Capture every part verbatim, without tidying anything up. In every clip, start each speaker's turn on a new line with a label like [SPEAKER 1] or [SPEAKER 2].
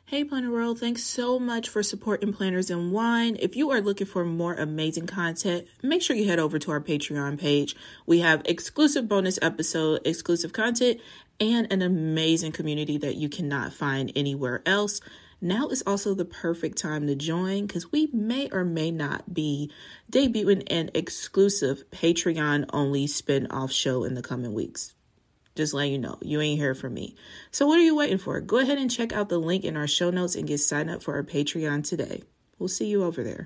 [SPEAKER 1] Hey Planner World, thanks so much for supporting Planners and Wine. If you are looking for more amazing content, make sure you head over to our Patreon page. We have exclusive bonus episode, exclusive content, and an amazing community that you cannot find anywhere else. Now is also the perfect time to join because we may or may not be debuting an exclusive Patreon-only spin-off show in the coming weeks. Just letting you know, you ain't heard from me. So what are you waiting for? Go ahead and check out the link in our show notes and get signed up for our Patreon today. We'll see you over there.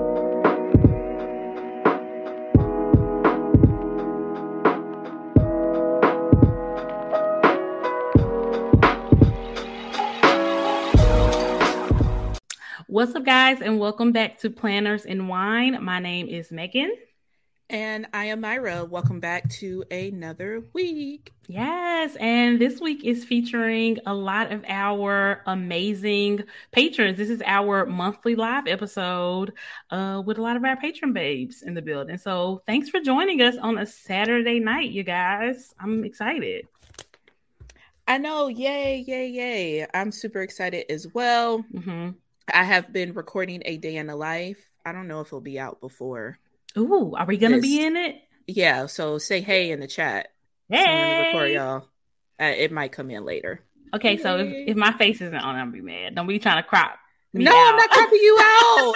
[SPEAKER 2] What's up, guys, and welcome back to Planners and Wine. My name is Megan.
[SPEAKER 1] And I am Myra. Welcome back to another week.
[SPEAKER 2] Yes, and this week is featuring a lot of our amazing patrons. This is our monthly live episode uh, with a lot of our patron babes in the building. So thanks for joining us on a Saturday night, you guys. I'm excited.
[SPEAKER 1] I know. Yay, yay, yay. I'm super excited as well.
[SPEAKER 2] Mm-hmm.
[SPEAKER 1] I have been recording A Day in the Life. I don't know if it'll be out before.
[SPEAKER 2] Ooh, are we going to be in it?
[SPEAKER 1] Yeah, so say hey in the chat.
[SPEAKER 2] Hey!
[SPEAKER 1] So I'm gonna record, y'all. Uh, it might come in later.
[SPEAKER 2] Okay,
[SPEAKER 1] hey.
[SPEAKER 2] So if, if my face isn't on, I'm going to be mad. Don't be trying to crop me
[SPEAKER 1] No,
[SPEAKER 2] out.
[SPEAKER 1] I'm not cropping you out!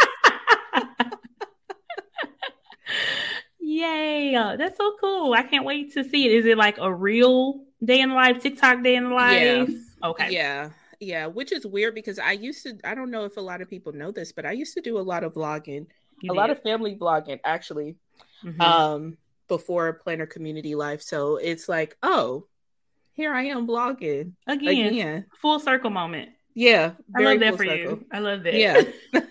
[SPEAKER 2] Yay! That's so cool. I can't wait to see it. Is it like a real day in the life, TikTok day in the life?
[SPEAKER 1] Yeah.
[SPEAKER 2] Okay.
[SPEAKER 1] Yeah. Yeah, which is weird because I used to, I don't know if a lot of people know this, but I used to do a lot of vlogging,
[SPEAKER 2] You
[SPEAKER 1] a
[SPEAKER 2] did.
[SPEAKER 1] lot of family vlogging actually, mm-hmm. um, before Planner Community Life. So it's like, oh, here I am vlogging
[SPEAKER 2] again,
[SPEAKER 1] again.
[SPEAKER 2] Full circle moment.
[SPEAKER 1] Yeah,
[SPEAKER 2] I love that for
[SPEAKER 1] circle.
[SPEAKER 2] you. I love that.
[SPEAKER 1] Yeah.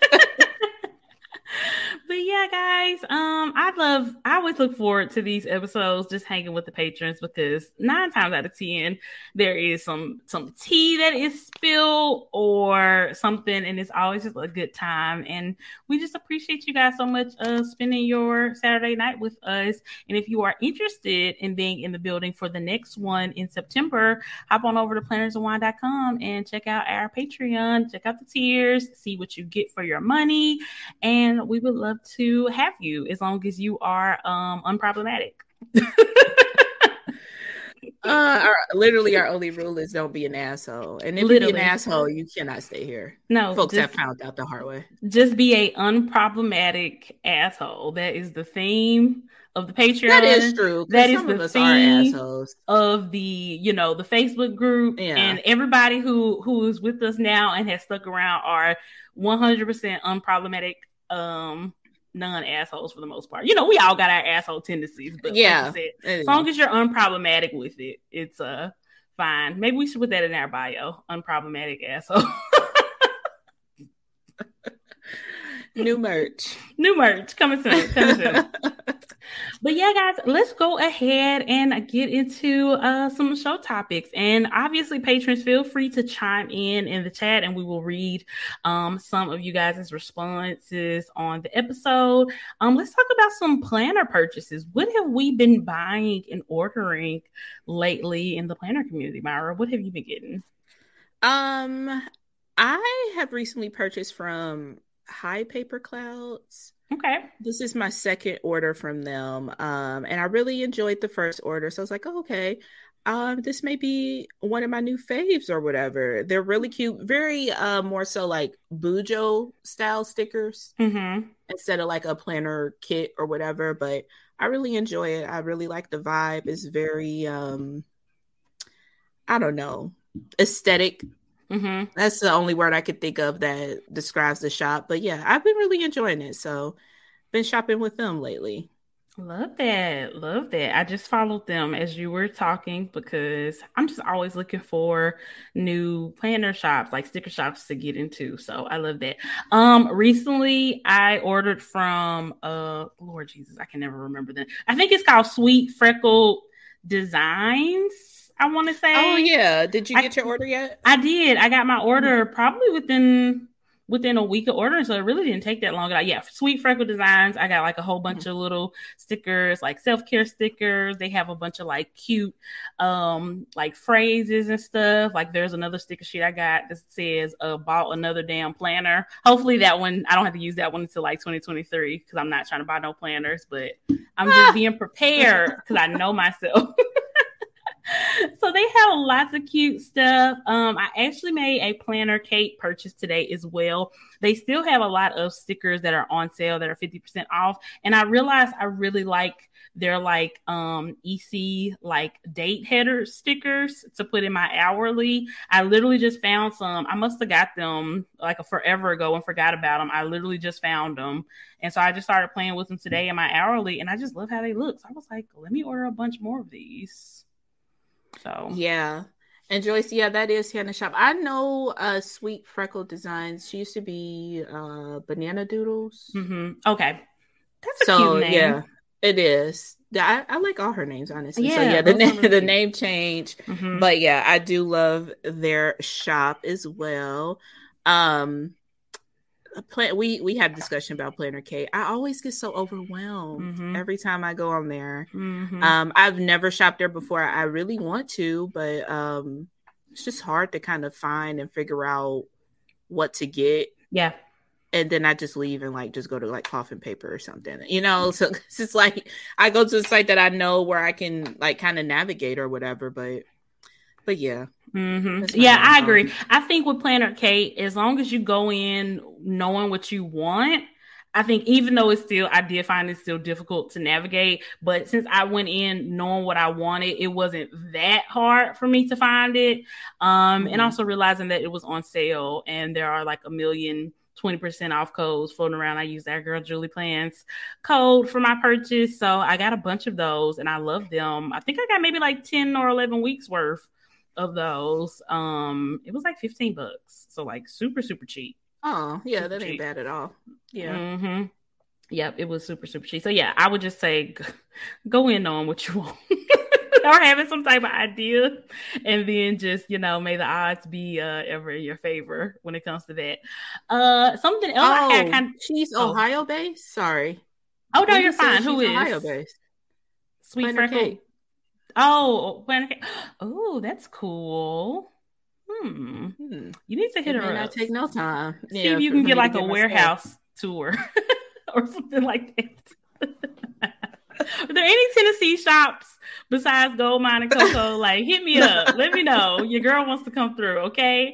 [SPEAKER 2] But yeah, guys, um, I love, I always look forward to these episodes, just hanging with the patrons, because nine times out of ten, there is some some tea that is spilled or something, and it's always just a good time. And we just appreciate you guys so much uh, spending your Saturday night with us. And if you are interested in being in the building for the next one in September, hop on over to planners and wine dot com and check out our Patreon, check out the tiers, see what you get for your money, and we would love to have you as long as you are um unproblematic.
[SPEAKER 1] uh our, literally our only rule is don't be an asshole, and if literally. you be an asshole, you cannot stay here.
[SPEAKER 2] No,
[SPEAKER 1] folks
[SPEAKER 2] just,
[SPEAKER 1] have found out the hard way.
[SPEAKER 2] Just be a unproblematic asshole. That is the theme of the Patreon.
[SPEAKER 1] That is true.
[SPEAKER 2] That
[SPEAKER 1] is
[SPEAKER 2] the theme of the, you know, the Facebook group. Yeah. And everybody who who is with us now and has stuck around are one hundred percent unproblematic um non-assholes for the most part. You know, we all got our asshole tendencies, but yeah, like you said, as long as you're unproblematic with it, it's uh fine. Maybe we should put that in our bio. Unproblematic asshole.
[SPEAKER 1] New merch.
[SPEAKER 2] New merch coming soon. Coming soon. But yeah, guys, let's go ahead and get into uh, some show topics. And obviously, patrons, feel free to chime in in the chat, and we will read um, some of you guys' responses on the episode. Um, let's talk about some planner purchases. What have we been buying and ordering lately in the planner community, Myra? What have you been getting?
[SPEAKER 1] Um, I have recently purchased from High Paper Clouds.
[SPEAKER 2] Okay.
[SPEAKER 1] This is my second order from them. Um, and I really enjoyed the first order. So I was like, oh, okay, um, this may be one of my new faves or whatever. They're really cute. Very uh, more so like Bujo style stickers
[SPEAKER 2] mm-hmm.
[SPEAKER 1] instead of like a planner kit or whatever. But I really enjoy it. I really like the vibe. It's very, um, I don't know, aesthetic.
[SPEAKER 2] Mm-hmm.
[SPEAKER 1] That's the only word I could think of that describes the shop. But yeah, I've been really enjoying it. So been shopping with them lately.
[SPEAKER 2] Love that. Love that. I just followed them as you were talking because I'm just always looking for new planner shops, like sticker shops to get into. So I love that. Um, recently I ordered from uh Lord Jesus, I can never remember that. I think it's called Sweet Freckled Designs. I want to say.
[SPEAKER 1] Oh yeah. Did you get I, your order yet?
[SPEAKER 2] I did. I got my order probably within within a week of ordering, so it really didn't take that long. Yeah, Sweet Freckle Designs, I got like a whole bunch mm-hmm. of little stickers, like self-care stickers. They have a bunch of like cute um like phrases and stuff. Like there's another sticker sheet I got that says uh bought another damn planner. Hopefully that one, I don't have to use that one until like twenty twenty-three, because I'm not trying to buy no planners, but I'm just being prepared because I know myself. So they have lots of cute stuff. Um, I actually made a planner Kate purchase today as well. They still have a lot of stickers that are on sale that are fifty percent off. And I realized I really like their like um, E C like date header stickers to put in my hourly. I literally just found some. I must have got them like a forever ago and forgot about them. I literally just found them. And so I just started playing with them today in my hourly, and I just love how they look. So I was like, let me order a bunch more of these. So
[SPEAKER 1] yeah, and Joyce, yeah, that is Hannah Shop. I know uh Sweet Freckle Designs. She used to be uh Banana Doodles.
[SPEAKER 2] Mm-hmm. Okay, that's a
[SPEAKER 1] so,
[SPEAKER 2] cute name.
[SPEAKER 1] Yeah, it is. I, I like all her names, honestly.
[SPEAKER 2] Yeah,
[SPEAKER 1] so yeah, the, na- the name change, mm-hmm. but yeah, I do love their shop as well. Um, plan we we had discussion about Planner Kate. I always get so overwhelmed mm-hmm. every time I go on there. Mm-hmm. Um, I've never shopped there before. I really want to, but um, it's just hard to kind of find and figure out what to get.
[SPEAKER 2] Yeah.
[SPEAKER 1] And then I just leave and like just go to like Cloth and Paper or something, you know. So it's just like I go to a site that I know where I can like kind of navigate or whatever. But but yeah.
[SPEAKER 2] Mm-hmm. Yeah, I agree. I think with Planner Kate, as long as you go in knowing what you want, I think even though it's still, I did find it still difficult to navigate, but since I went in knowing what I wanted, it wasn't that hard for me to find it. Um, mm-hmm. And also realizing that it was on sale and there are like a million twenty percent off codes floating around. I used that girl Julie Plans code for my purchase. So I got a bunch of those and I love them. I think I got maybe like ten or eleven weeks worth of those. Um, it was like fifteen bucks. So like super, super cheap.
[SPEAKER 1] Oh, yeah,
[SPEAKER 2] super
[SPEAKER 1] that ain't
[SPEAKER 2] cheap.
[SPEAKER 1] bad at all. Yeah.
[SPEAKER 2] Mm-hmm. Yep, it was super, super cheap. So yeah, I would just say go in on what you want. Or having some type of idea, and then just, you know, may the odds be uh, ever in your favor when it comes to that. Uh, something else
[SPEAKER 1] oh,
[SPEAKER 2] I had kind of.
[SPEAKER 1] She's oh. Ohio based. Sorry.
[SPEAKER 2] Oh no, you're fine. Who is
[SPEAKER 1] Ohio based?
[SPEAKER 2] Sweet Freckle. Oh, oh, that's cool. Hmm. hmm. You need to hit
[SPEAKER 1] it
[SPEAKER 2] her
[SPEAKER 1] may
[SPEAKER 2] up.
[SPEAKER 1] Not take no time.
[SPEAKER 2] See yeah, if you can get like a warehouse myself. Tour or something like that. Are there any Tennessee shops besides Gold Mine and Cocoa? Like, hit me up. Let me know. Your girl wants to come through, okay?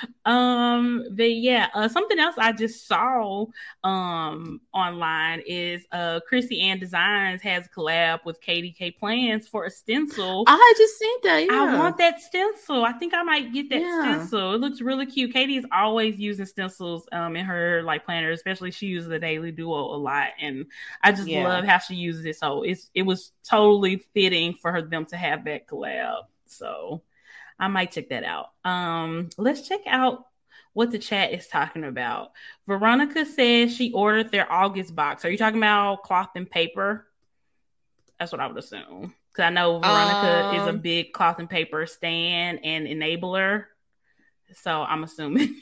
[SPEAKER 2] Um, but yeah, uh, something else I just saw um online is uh Chrissy Ann Designs has a collab with K D K Plans for a stencil.
[SPEAKER 1] I just seen that. Yeah.
[SPEAKER 2] I want that stencil. I think I might get that
[SPEAKER 1] yeah.
[SPEAKER 2] stencil. It looks really cute. Katie is always using stencils um in her like planner, especially she uses the Daily Duo a lot, and I just yeah. love how she uses it. So it's it was totally fitting for her them to have that collab. So I might check that out. Um, let's check out what the chat is talking about. Veronica says she ordered their August box. Are you talking about Cloth and Paper? That's what I would assume. Because I know Veronica um, is a big Cloth and Paper stan and enabler. So I'm assuming.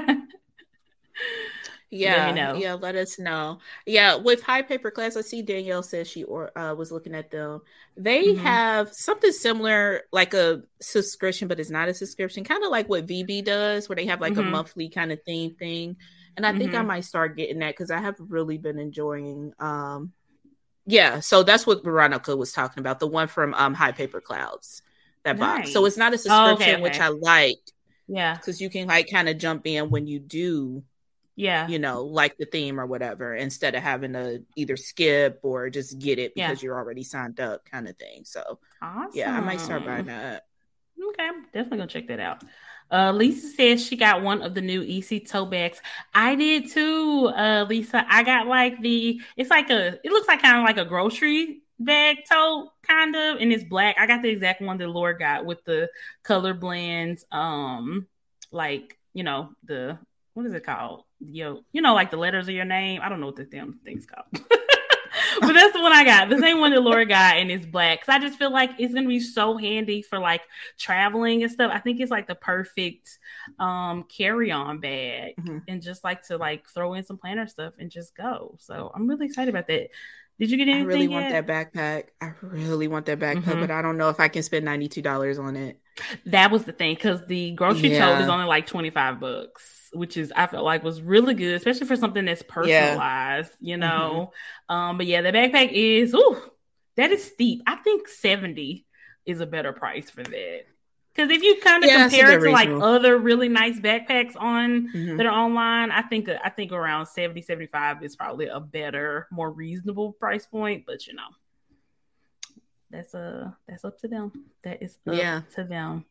[SPEAKER 1] Yeah,
[SPEAKER 2] let me know.
[SPEAKER 1] yeah, let us know. Yeah, with High Paper Class, I see Danielle says she or uh, was looking at them. They mm-hmm. have something similar, like a subscription, but it's not a subscription, kind of like what V B does, where they have like mm-hmm. a monthly kind of theme thing. And I mm-hmm. think I might start getting that because I have really been enjoying. Um, yeah, so that's what Veronica was talking about, the one from um, High Paper Clouds, that nice. box. So it's not a subscription, oh, okay, okay. which I like.
[SPEAKER 2] Yeah,
[SPEAKER 1] because you can like kind of jump in when you do.
[SPEAKER 2] Yeah.
[SPEAKER 1] You know, like the theme or whatever, instead of having to either skip or just get it because yeah. you're already signed up kind of thing. So,
[SPEAKER 2] awesome.
[SPEAKER 1] Yeah, I might start buying that.
[SPEAKER 2] Okay, I'm definitely going to check that out. Uh, Lisa says she got one of the new E C tote bags. I did too, uh, Lisa. I got like the, it's like a, it looks like kind of like a grocery bag tote, kind of, and it's black. I got the exact one that Laura got with the color blends, um, like, you know, the, what is it called? Yo, you know, like the letters of your name. I don't know what the damn thing's called. But that's the one I got. The same one that Laura got, and it's black. Because I just feel like it's going to be so handy for like traveling and stuff. I think it's like the perfect um, carry-on bag, mm-hmm. and just like to like throw in some planner stuff and just go. So I'm really excited about that. Did you get anything?
[SPEAKER 1] I really
[SPEAKER 2] yet?
[SPEAKER 1] want that backpack. I really want that backpack, mm-hmm. but I don't know if I can spend ninety-two dollars on it.
[SPEAKER 2] That was the thing, because the grocery yeah. tote is only like twenty-five bucks, which is, I felt like was really good, especially for something that's personalized, yeah. you know? Mm-hmm. Um, but yeah, the backpack is, ooh, that is steep. I think seventy is a better price for that. Because if you kind of yeah, compare it to like other really nice backpacks on mm-hmm. that are online, I think I think around seventy, seventy-five is probably a better, more reasonable price point. But you know, that's uh that's up to them. That is up yeah. to them.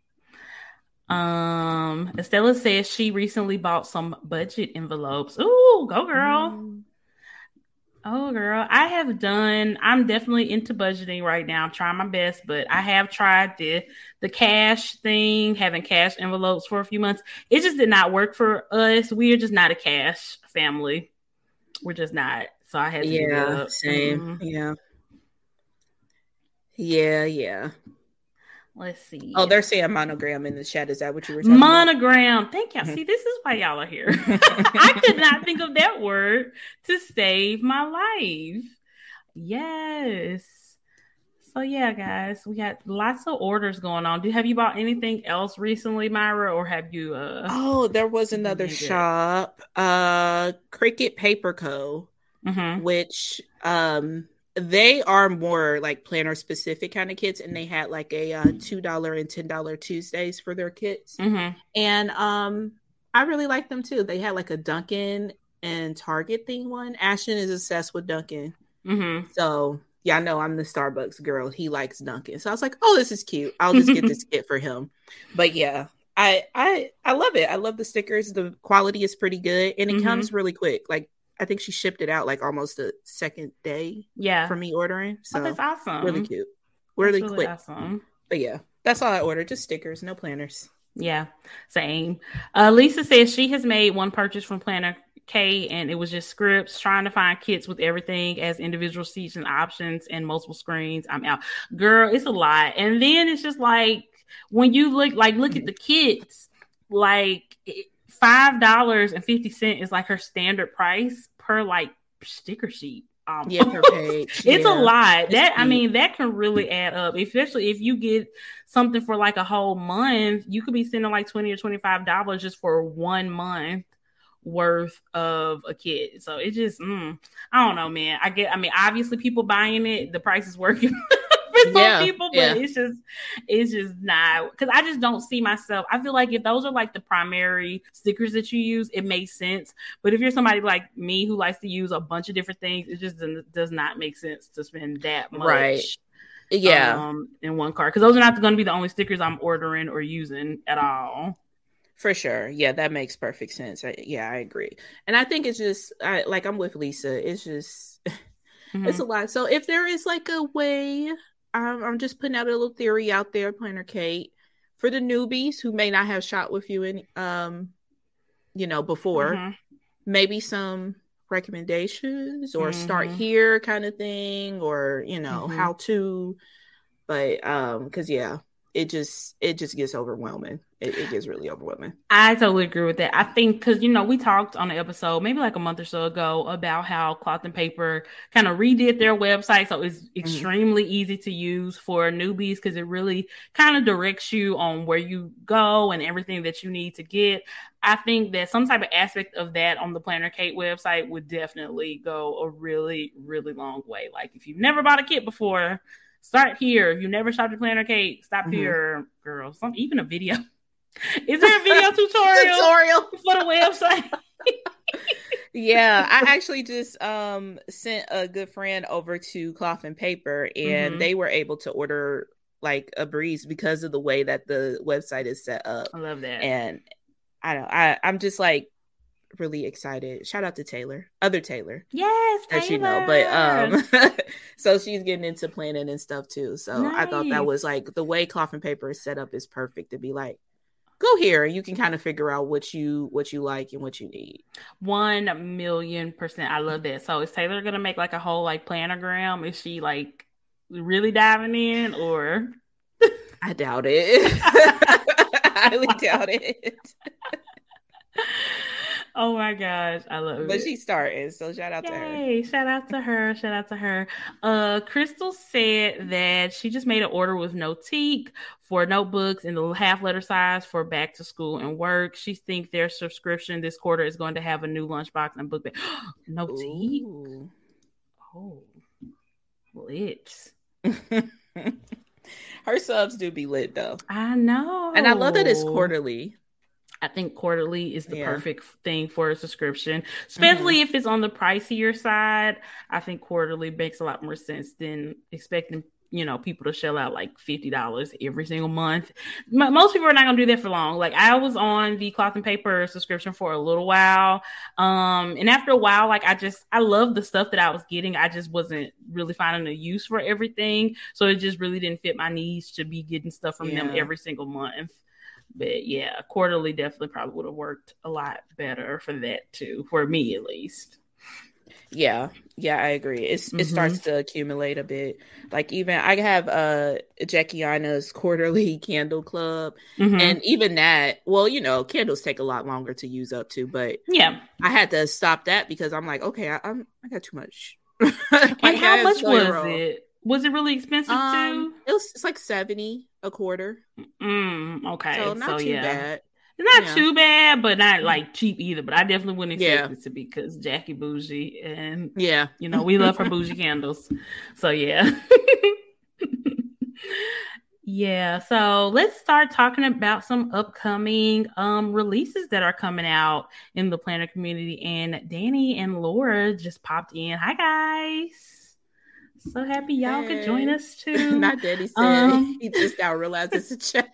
[SPEAKER 2] Um, Estella says she recently bought some budget envelopes. Ooh, go girl. Mm. Oh, girl, I have done, I'm definitely into budgeting right now. I'm trying my best, but I have tried the the cash thing, having cash envelopes for a few months. It just did not work for us. We are just not a cash family. We're just not. So I had to
[SPEAKER 1] yeah,
[SPEAKER 2] give it up.
[SPEAKER 1] Same. Mm-hmm. Yeah. Yeah, yeah.
[SPEAKER 2] Let's see.
[SPEAKER 1] Oh, they're saying monogram in the chat. Is that what you were talking
[SPEAKER 2] monogram.
[SPEAKER 1] about?
[SPEAKER 2] Thank y'all. Mm-hmm. See, this is why y'all are here. I could not think of that word to save my life. Yes. So yeah, guys, we got lots of orders going on. Do have you bought anything else recently, Myra, or have you? Uh,
[SPEAKER 1] oh, there was another shop, uh, Cricket Paper Co., mm-hmm. which um. they are more like planner specific kind of kits, and they had like a uh, two dollars and ten dollars Tuesdays for their kits. Mm-hmm. And um, I really like them too. They had like a Dunkin' and Target thing one. Ashton is obsessed with Dunkin'. Mm-hmm. So yeah, I know I'm the Starbucks girl. He likes Dunkin'. So I was like, oh, this is cute. I'll just get this kit for him. But yeah, I, I, I love it. I love the stickers. The quality is pretty good, and it mm-hmm. comes really quick. Like, I think she shipped it out like almost the second day.
[SPEAKER 2] Yeah.
[SPEAKER 1] For me ordering. So
[SPEAKER 2] oh, that's awesome.
[SPEAKER 1] Really cute. Really, really quick.
[SPEAKER 2] Awesome.
[SPEAKER 1] But yeah, that's all I ordered. Just stickers, no planners.
[SPEAKER 2] Yeah, same. Uh, Lisa says she has made one purchase from Planner K, and it was just scripts, trying to find kits with everything as individual seats and options and multiple screens. I'm out. Girl, it's a lot. And then it's just like, when you look like look at the kits, like five dollars and fifty cents is like her standard price per like sticker sheet. Um,
[SPEAKER 1] yeah, per page.
[SPEAKER 2] It's
[SPEAKER 1] yeah.
[SPEAKER 2] a lot. It's that cute. I mean, that can really add up, especially if you get something for like a whole month. You could be spending like twenty or twenty-five dollars just for one month worth of a kit. So it just, mm, I don't know, man. I get. I mean, obviously, people buying it, the price is working. For some yeah, people, but yeah. it's just it's just not, because I just don't see myself. I feel like if those are like the primary stickers that you use, it makes sense. But if you're somebody like me who likes to use a bunch of different things, it just does not make sense to spend that much.
[SPEAKER 1] Right. Yeah.
[SPEAKER 2] Um, in one cart, because those are not going to be the only stickers I'm ordering or using at all.
[SPEAKER 1] For sure. Yeah, that makes perfect sense. I, yeah, I agree. And I think it's just I, like I'm with Lisa. It's just mm-hmm. it's a lot. So if there is like a way. Um, I'm just putting out a little theory out there, Planner Kate, for the newbies who may not have shot with you in, um, you know, before. Mm-hmm. Maybe some recommendations or mm-hmm. start here kind of thing, or you know, mm-hmm. how to. But um, because yeah, it just it just gets overwhelming. It, it gets really overwhelming.
[SPEAKER 2] I totally agree with that. I think because, you know, we talked on the episode maybe like a month or so ago about how Cloth and Paper kind of redid their website. So it's extremely mm-hmm. easy to use for newbies, because it really kind of directs you on where you go and everything that you need to get. I think that some type of aspect of that on the Planner Kate website would definitely go a really, really long way. Like if you've never bought a kit before, start here. If you never shopped at Planner Kate, stop mm-hmm. here, girl. Some even a video. Is there a video tutorial,
[SPEAKER 1] tutorial
[SPEAKER 2] for the website?
[SPEAKER 1] Yeah, I actually just um sent a good friend over to Cloth and Paper, and mm-hmm. they were able to order like a breeze because of the way that the website is set up.
[SPEAKER 2] I love that.
[SPEAKER 1] And I don't I I'm just like really excited. Shout out to Taylor, other Taylor.
[SPEAKER 2] Yes, Taylor.
[SPEAKER 1] As you know, but um so she's getting into planning and stuff too. So nice. I thought that was like the way Cloth and Paper is set up is perfect to be like, go go here and you can kind of figure out what you what you like and what you need.
[SPEAKER 2] One million percent. I love that. So is Taylor gonna make like a whole like planogram? Is she like really diving in, or
[SPEAKER 1] I doubt it. I highly doubt it.
[SPEAKER 2] Oh my gosh, I love
[SPEAKER 1] but
[SPEAKER 2] it.
[SPEAKER 1] But she's starting, so shout out
[SPEAKER 2] Yay,
[SPEAKER 1] to her.
[SPEAKER 2] Shout out to her. Shout out to her. Uh, Crystal said that she just made an order with Notique for notebooks in the half letter size for back to school and work. She thinks their subscription this quarter is going to have a new lunchbox and book bag. Notique? Ooh. Oh, lit.
[SPEAKER 1] Her subs do be lit though.
[SPEAKER 2] I know.
[SPEAKER 1] And I love that it's quarterly.
[SPEAKER 2] I think quarterly is the yeah. perfect thing for a subscription, especially mm-hmm. if it's on the pricier side. I think quarterly makes a lot more sense than expecting, you know, people to shell out like fifty dollars every single month. M- most people are not going to do that for long. Like I was on the Cloth and Paper subscription for a little while. Um, and after a while, like I just, I love the stuff that I was getting. I just wasn't really finding a use for everything. So it just really didn't fit my needs to be getting stuff from yeah. them every single month. But yeah, quarterly definitely probably would have worked a lot better for that too, for me at least.
[SPEAKER 1] Yeah, yeah, I agree. It's mm-hmm. It starts to accumulate a bit. Like even I have uh Jackie Aina's quarterly candle club, mm-hmm. and even that, well, you know, candles take a lot longer to use up too. But
[SPEAKER 2] yeah,
[SPEAKER 1] I had to stop that because I'm like, okay, I, I'm I got too much.
[SPEAKER 2] like, and how much was wrong. it? Was it really expensive
[SPEAKER 1] um,
[SPEAKER 2] too?
[SPEAKER 1] It was it's like seventy a quarter.
[SPEAKER 2] Mm, okay,
[SPEAKER 1] so not
[SPEAKER 2] so,
[SPEAKER 1] too
[SPEAKER 2] yeah.
[SPEAKER 1] bad.
[SPEAKER 2] Not
[SPEAKER 1] yeah.
[SPEAKER 2] too bad, but not like cheap either. But I definitely wouldn't expect
[SPEAKER 1] yeah.
[SPEAKER 2] it to be because Jackie bougie, and
[SPEAKER 1] yeah,
[SPEAKER 2] you know we love her bougie candles. So yeah, yeah. So let's start talking about some upcoming um releases that are coming out in the planner community. And Danny and Laura just popped in. Hi guys. So happy y'all hey. could join us too.
[SPEAKER 1] Not Danny said um, he just now realized it's a chat.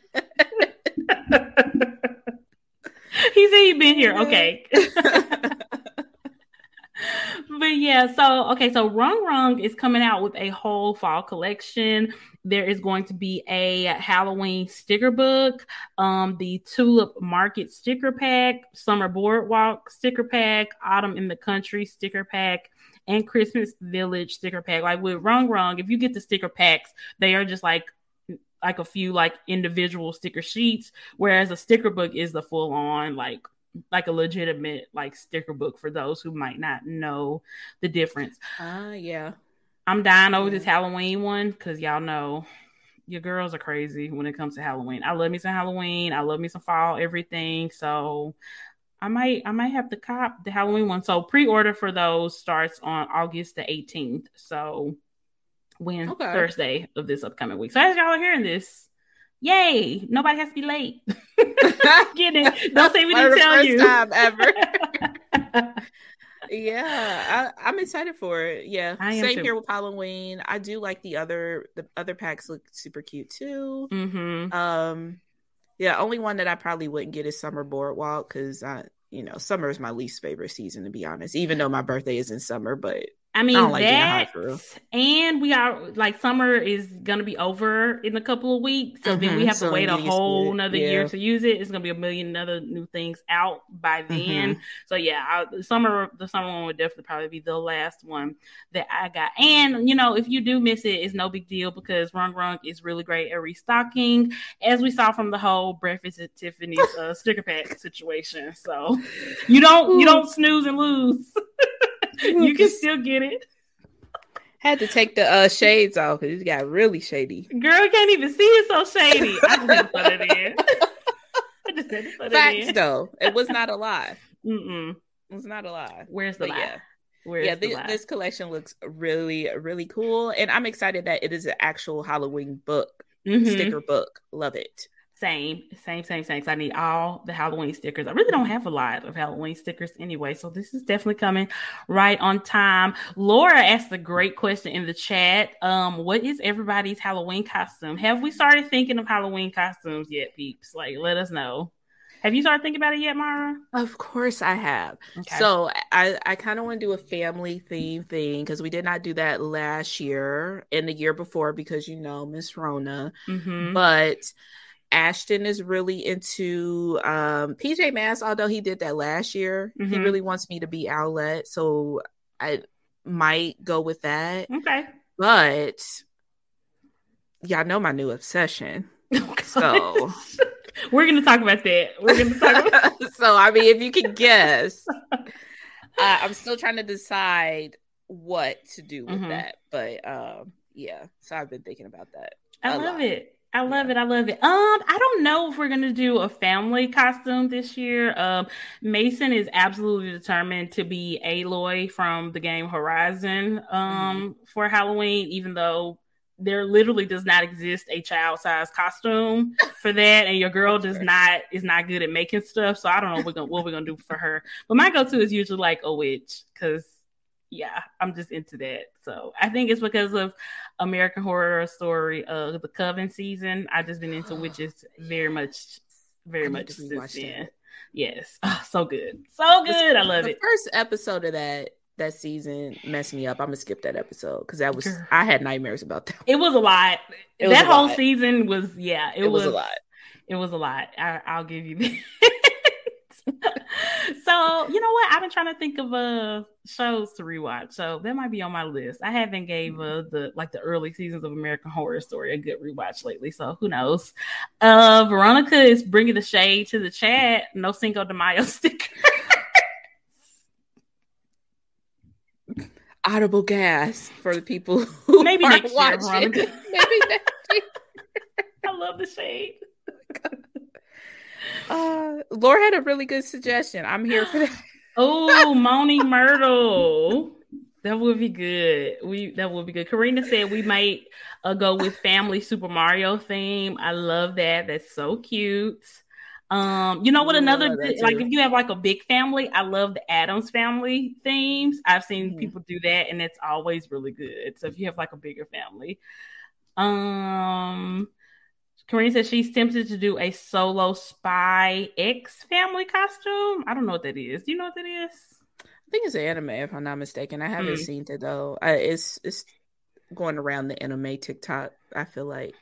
[SPEAKER 2] He said he'd been here. Okay. But yeah, so okay, so Rung Rung is coming out with a whole fall collection. There is going to be a Halloween sticker book, um, the Tulip Market sticker pack, Summer Boardwalk sticker pack, Autumn in the Country sticker pack, and Christmas Village sticker pack. Like with Rung Rung, if you get the sticker packs, they are just like like a few like individual sticker sheets, whereas a sticker book is the full on like like a legitimate like sticker book for those who might not know the difference.
[SPEAKER 1] Uh yeah.
[SPEAKER 2] I'm dying over yeah. this Halloween one because y'all know your girls are crazy when it comes to Halloween. I love me some Halloween. I love me some fall everything. So I might I might have to cop the Halloween one. So pre-order for those starts on August the eighteenth. So when okay. Thursday of this upcoming week. So as y'all are hearing this, yay! Nobody has to be late. Get it? Don't say we didn't tell
[SPEAKER 1] first
[SPEAKER 2] you.
[SPEAKER 1] Time ever. Yeah, I, I'm excited for it. Yeah, same too. Here with Halloween. I do like the other the other packs look super cute too.
[SPEAKER 2] Mm-hmm.
[SPEAKER 1] Um, yeah, only one that I probably wouldn't get is Summer Boardwalk because I, you know, summer is my least favorite season to be honest. Even though my birthday is in summer, but.
[SPEAKER 2] I mean,
[SPEAKER 1] I don't like
[SPEAKER 2] that, and we are like summer is gonna be over in a couple of weeks, so mm-hmm. then we have so to wait a whole another yeah. year to use it. It's gonna be a million other new things out by then. Mm-hmm. So yeah, I, the summer the summer one would definitely probably be the last one that I got. And you know, if you do miss it, it's no big deal because Rung Rung is really great at restocking, as we saw from the whole Breakfast at Tiffany's uh, sticker pack situation. So you don't you don't snooze and lose. You can still get it.
[SPEAKER 1] Had to take the uh, shades off because it got really shady.
[SPEAKER 2] Girl, can't even see it so shady. I just had to put it in. I just had to put
[SPEAKER 1] Facts,
[SPEAKER 2] it in.
[SPEAKER 1] though. It was not a lie.
[SPEAKER 2] Mm-mm.
[SPEAKER 1] It was not a lie.
[SPEAKER 2] Where's the
[SPEAKER 1] but
[SPEAKER 2] lie?
[SPEAKER 1] Yeah,
[SPEAKER 2] Where's
[SPEAKER 1] yeah
[SPEAKER 2] the
[SPEAKER 1] this,
[SPEAKER 2] lie?
[SPEAKER 1] This collection looks really, really cool. And I'm excited that it is an actual Halloween book, mm-hmm. sticker book. Love it.
[SPEAKER 2] Same, same, same, same. So I need all the Halloween stickers. I really don't have a lot of Halloween stickers anyway, so this is definitely coming right on time. Laura asked a great question in the chat. Um, what is everybody's Halloween costume? Have we started thinking of Halloween costumes yet, peeps? Like, let us know. Have you started thinking about it yet, Mara?
[SPEAKER 1] Of course I have. Okay. So I, I kind of want to do a family theme thing because we did not do that last year and the year before because, you know, Miss Rona.
[SPEAKER 2] Mm-hmm.
[SPEAKER 1] But Ashton is really into um, P J Masks, although he did that last year. Mm-hmm. He really wants me to be Owlette, so I might go with that.
[SPEAKER 2] Okay.
[SPEAKER 1] But y'all know my new obsession. Oh, so
[SPEAKER 2] we're going to talk about that. We're going to talk about
[SPEAKER 1] So, I mean, if you can guess, uh, I'm still trying to decide what to do with mm-hmm. that. But um, yeah, so I've been thinking about that.
[SPEAKER 2] I love lot. it. I love yeah. it. I love it. Um, I don't know if we're gonna do a family costume this year. Um, Mason is absolutely determined to be Aloy from the game Horizon um, mm-hmm. for Halloween, even though there literally does not exist a child-sized costume for that, and your girl does sure. not is not good at making stuff. So I don't know what we're gonna, what we're gonna do for her. But my go-to is usually like a witch, because yeah, I'm just into that. So I think it's because of American Horror Story, uh, the Coven season. I've just been into witches very much, very much since then. Yes, oh, so good, so good. I love
[SPEAKER 1] the
[SPEAKER 2] it.
[SPEAKER 1] The first episode of that that season messed me up. I'm gonna skip that episode because that was Girl. I had nightmares about that.
[SPEAKER 2] It was a lot. It that whole lot. season was yeah. It,
[SPEAKER 1] it
[SPEAKER 2] was,
[SPEAKER 1] was a lot.
[SPEAKER 2] It was a lot. I, I'll give you that. So, you know what? I've been trying to think of uh shows to rewatch. So that might be on my list. I haven't gave uh, the like the early seasons of American Horror Story a good rewatch lately. So who knows? Uh, Veronica is bringing the shade to the chat. No Cinco de Mayo sticker.
[SPEAKER 1] Audible gas for the people who
[SPEAKER 2] maybe next year,
[SPEAKER 1] watching.
[SPEAKER 2] Veronica.
[SPEAKER 1] Maybe next year.
[SPEAKER 2] I love the shade.
[SPEAKER 1] Uh, Laura had a really good suggestion. I'm here for that.
[SPEAKER 2] Oh, Moaning Myrtle. That would be good. We that would be good. Karina said we might uh, go with family Super Mario theme. I love that. That's so cute. Um, you know what? Another like if you have like a big family, I love the Addams Family themes. I've seen mm-hmm. people do that, and it's always really good. So if you have like a bigger family, um. Karina says she's tempted to do a solo Spy X family costume. I don't know what that is. Do you know what that is?
[SPEAKER 1] I think it's an anime, if I'm not mistaken. I haven't mm. seen it though. I, it's it's going around the anime TikTok, I feel like.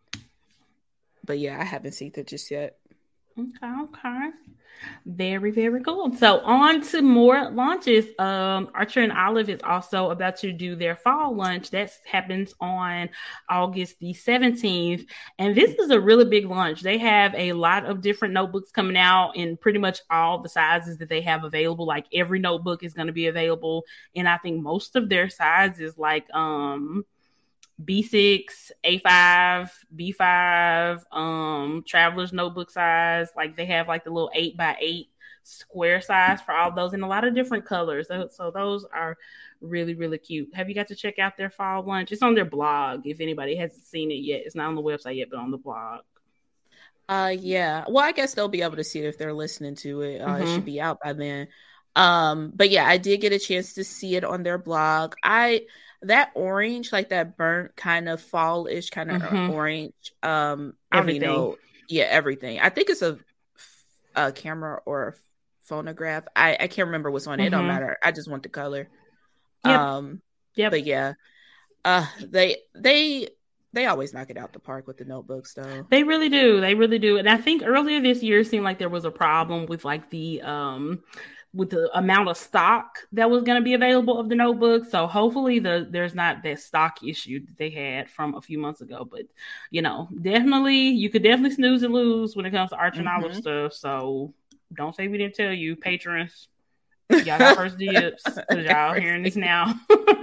[SPEAKER 1] But yeah, I haven't seen it just yet.
[SPEAKER 2] Okay, okay. Very, very cool. So on to more launches. Um, Archer and Olive is also about to do their fall launch. That happens on August the seventeenth. And this is a really big launch. They have a lot of different notebooks coming out in pretty much all the sizes that they have available. Like every notebook is going to be available. And I think most of their sizes like um B six, A five, B five, um, Traveler's Notebook size. Like they have like the little eight by eight square size for all those in a lot of different colors. So, so those are really, really cute. Have you got to check out their fall lunch? It's on their blog. If anybody hasn't seen it yet, it's not on the website yet, but on the blog.
[SPEAKER 1] Uh, yeah. Well, I guess they'll be able to see it if they're listening to it. Uh, mm-hmm. It should be out by then. Um, but yeah, I did get a chance to see it on their blog. I that orange, like that burnt kind of fall-ish kind of mm-hmm. orange. Um, I don't even know. Yeah, everything. I think it's a, a camera or a phonograph. I, I can't remember what's on it. Mm-hmm. It don't matter. I just want the color. Yep. Um, yeah. But yeah, uh, they they they always knock it out the park with the notebooks, though.
[SPEAKER 2] They really do. They really do. And I think earlier this year it seemed like there was a problem with like the um. with the amount of stock that was going to be available of the notebook. So hopefully the there's not that stock issue that they had from a few months ago. But, you know, definitely, you could definitely snooze and lose when it comes to Archer and Olive stuff. So don't say we didn't tell you, patrons. Y'all got first dibs because y'all hearing this now.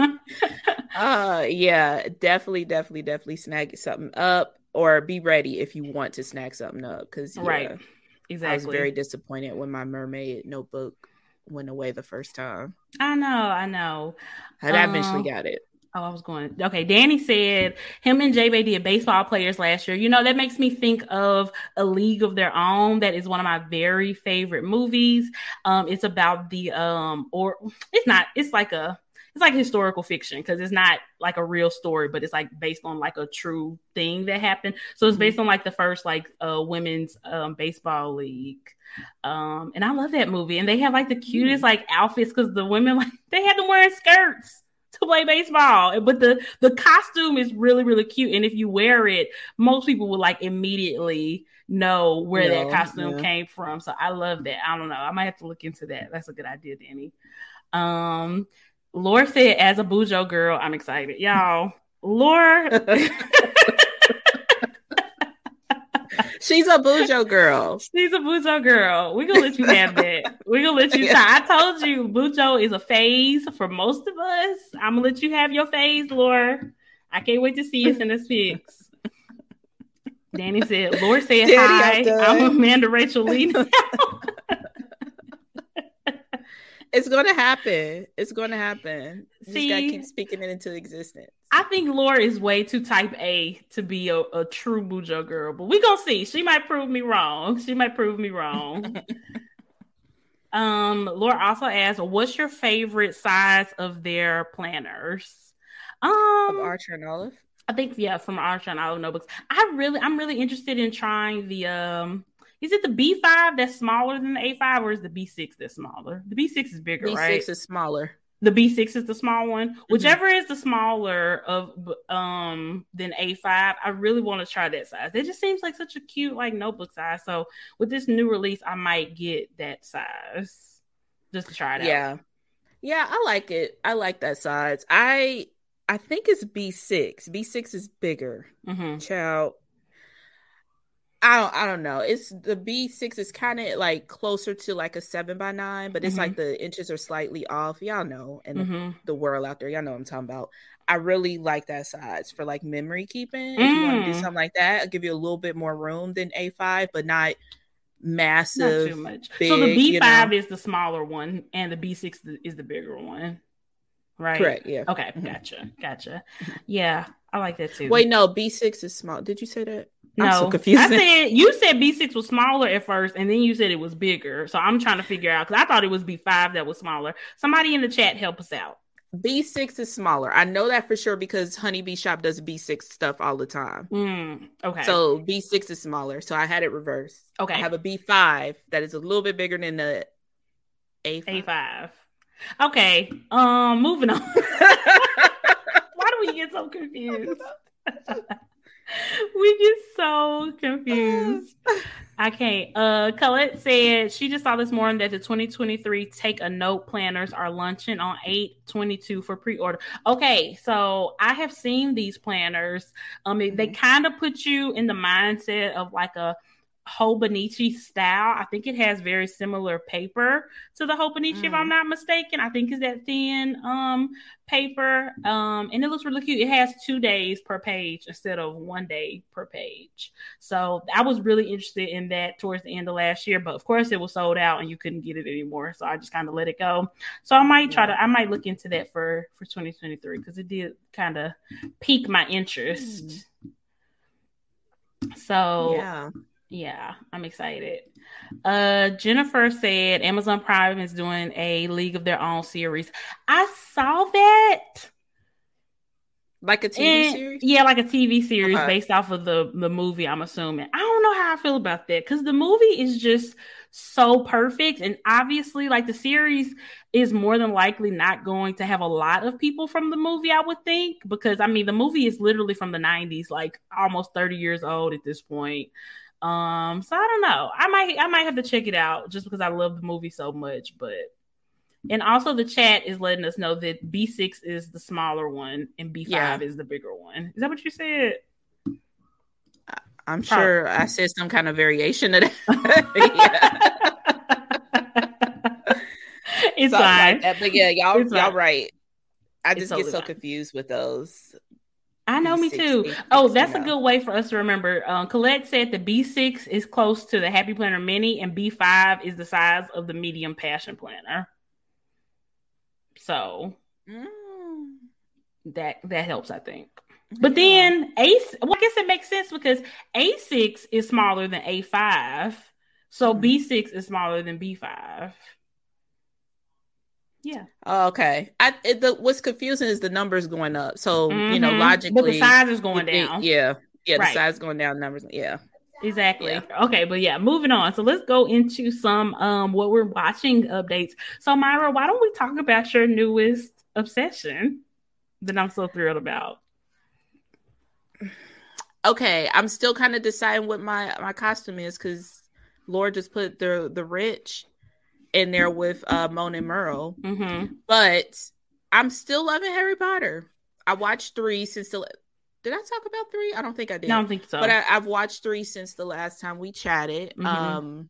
[SPEAKER 1] uh, yeah, definitely, definitely, definitely snag something up or be ready if you want to snag something up. Because, yeah,
[SPEAKER 2] right. Exactly.
[SPEAKER 1] I was very disappointed when my mermaid notebook went away the first time.
[SPEAKER 2] I know, I know.
[SPEAKER 1] I um, eventually got it.
[SPEAKER 2] Oh, I was going. Okay, Danny said him and J-Bay did baseball players last year. You know, that makes me think of A League of Their Own. That is one of my very favorite movies. Um, it's about the um, or it's not. It's like a. It's like historical fiction because it's not like a real story, but it's like based on like a true thing that happened. So it's based on like the first like uh, women's um, baseball league. Um, and I love that movie. And they have like the cutest like outfits because the women like they had them wearing skirts to play baseball. But the the costume is really, really cute. And if you wear it, most people will like immediately know where that
[SPEAKER 1] No,
[SPEAKER 2] costume
[SPEAKER 1] yeah.
[SPEAKER 2] came from. So I love that. I don't know. I might have to look into that. That's a good idea, Danny. Um, Laura said, as a Bujo girl, I'm excited. Y'all, Laura.
[SPEAKER 1] She's a Bujo girl.
[SPEAKER 2] She's a Bujo girl. We're going to let you have that. We're going to let you try. I told you, Bujo is a phase for most of us. I'm going to let you have your phase, Laura. I can't wait to see us in this pics. Danny said, Laura said, Daddy, hi, I'm, I'm Amanda Rachel Lee now.
[SPEAKER 1] It's going to happen. It's going to happen. You
[SPEAKER 2] See,
[SPEAKER 1] just got to keep speaking it into existence.
[SPEAKER 2] I think Laura is way too type A to be a, a true Bujo girl, but we're going to see. She might prove me wrong. She might prove me wrong. um, Laura also asked, what's your favorite size of their planners? Um,
[SPEAKER 1] of Archer and Olive?
[SPEAKER 2] I think, yeah, from Archer and Olive notebooks. I really, I'm really interested in trying the, um, is it the B five that's smaller than the A five, or is the B six that's smaller? The B six is bigger,
[SPEAKER 1] B six
[SPEAKER 2] right?
[SPEAKER 1] B six is smaller.
[SPEAKER 2] The B six is the small one. Mm-hmm. Whichever is the smaller of um than A five, I really want to try that size. It just seems like such a cute like notebook size. So with this new release, I might get that size just to try it
[SPEAKER 1] yeah.
[SPEAKER 2] out.
[SPEAKER 1] Yeah, yeah, I like it. I like that size. I I think it's B six. B six is bigger.
[SPEAKER 2] Mm-hmm.
[SPEAKER 1] Child. I don't I don't know. It's the B six is kind of like closer to like a seven by nine, but it's mm-hmm. like the inches are slightly off. Y'all know, and mm-hmm. the, the world out there, y'all know what I'm talking about. I really like that size for like memory keeping. Mm. If you want to do something like that, I'll give you a little bit more room than A five, but not massive.
[SPEAKER 2] Not too much.
[SPEAKER 1] Big,
[SPEAKER 2] so the B five
[SPEAKER 1] you know?
[SPEAKER 2] is the smaller one, and the B six is the bigger one. Right.
[SPEAKER 1] Correct. Yeah.
[SPEAKER 2] Okay. Mm-hmm. Gotcha. Gotcha. Yeah, I like that too.
[SPEAKER 1] Wait, no, B six is small. Did you say that?
[SPEAKER 2] No,
[SPEAKER 1] I'm so confused.
[SPEAKER 2] I said you said B six was smaller at first, and then you said it was bigger. So I'm trying to figure out because I thought it was B five that was smaller. Somebody in the chat help us out.
[SPEAKER 1] B six is smaller. I know that for sure because Honeybee Shop does B six stuff all the time.
[SPEAKER 2] Mm, okay.
[SPEAKER 1] So B six is smaller. So I had it reversed.
[SPEAKER 2] Okay.
[SPEAKER 1] I have a B five that is a little bit bigger than the A five.
[SPEAKER 2] A five. Okay. Um, moving on. Why do we get so confused? We get so confused. I can't. Uh, Colette said she just saw this morning that the twenty twenty-three Take a Note planners are launching on eight twenty-two for pre-order. Okay, so I have seen these planners. Um, mm-hmm. They kind of put you in the mindset of like a Hobonichi style. I think it has very similar paper to the Hobonichi, mm. if I'm not mistaken. I think it's that thin um paper. Um, and it looks really cute. It has two days per page instead of one day per page. So I was really interested in that towards the end of last year, but of course it was sold out and you couldn't get it anymore. So I just kind of let it go. So I might try yeah. to, I might look into that for, for twenty twenty-three because it did kind of pique my interest. Mm. So yeah. Yeah, I'm excited. Uh, Jennifer said Amazon Prime is doing a League of Their Own series. I saw that.
[SPEAKER 1] Like a T V and, series?
[SPEAKER 2] Yeah, like a T V series okay. based off of the, the movie, I'm assuming. I don't know how I feel about that because the movie is just so perfect. And obviously, like the series is more than likely not going to have a lot of people from the movie, I would think. Because, I mean, the movie is literally from the nineties, like almost thirty years old at this point. Um, so I don't know. I might I might have to check it out just because I love the movie so much. But and also the chat is letting us know that B six is the smaller one and B five yeah. is the bigger one. Is that what you said?
[SPEAKER 1] I'm Probably. sure I said some kind of variation of that.
[SPEAKER 2] It's Something fine.
[SPEAKER 1] Like that. But yeah, y'all it's y'all fine. right. I just totally get so fine. confused with those.
[SPEAKER 2] I know, B six, me too. B six, oh, that's you know. a good way for us to remember. Um, Colette said the B six is close to the Happy Planner Mini, and B five is the size of the Medium Passion Planner. So mm. that that helps, I think. But yeah. then A, well, I guess it makes sense because A six is smaller than A five, so mm. B six is smaller than B five. Yeah.
[SPEAKER 1] Oh, okay. I it, the what's confusing is the numbers going up. So mm-hmm. you know, logically,
[SPEAKER 2] but the size is going
[SPEAKER 1] think,
[SPEAKER 2] down.
[SPEAKER 1] Yeah, yeah.
[SPEAKER 2] Right.
[SPEAKER 1] The size going down. Numbers. Yeah.
[SPEAKER 2] Exactly. Yeah. Okay, but yeah, moving on. So let's go into some um what we're watching updates. So Myra, why don't we talk about your newest obsession that I'm so thrilled about?
[SPEAKER 1] Okay, I'm still kind of deciding what my my costume is because Laura just put the the rich in there with uh Moan and Merle.
[SPEAKER 2] Mm-hmm.
[SPEAKER 1] But I'm still loving Harry Potter. I watched three since the did I talk about three? I don't think I did.
[SPEAKER 2] I don't think so.
[SPEAKER 1] But I, I've watched three since the last time we chatted.
[SPEAKER 2] Mm-hmm.
[SPEAKER 1] Um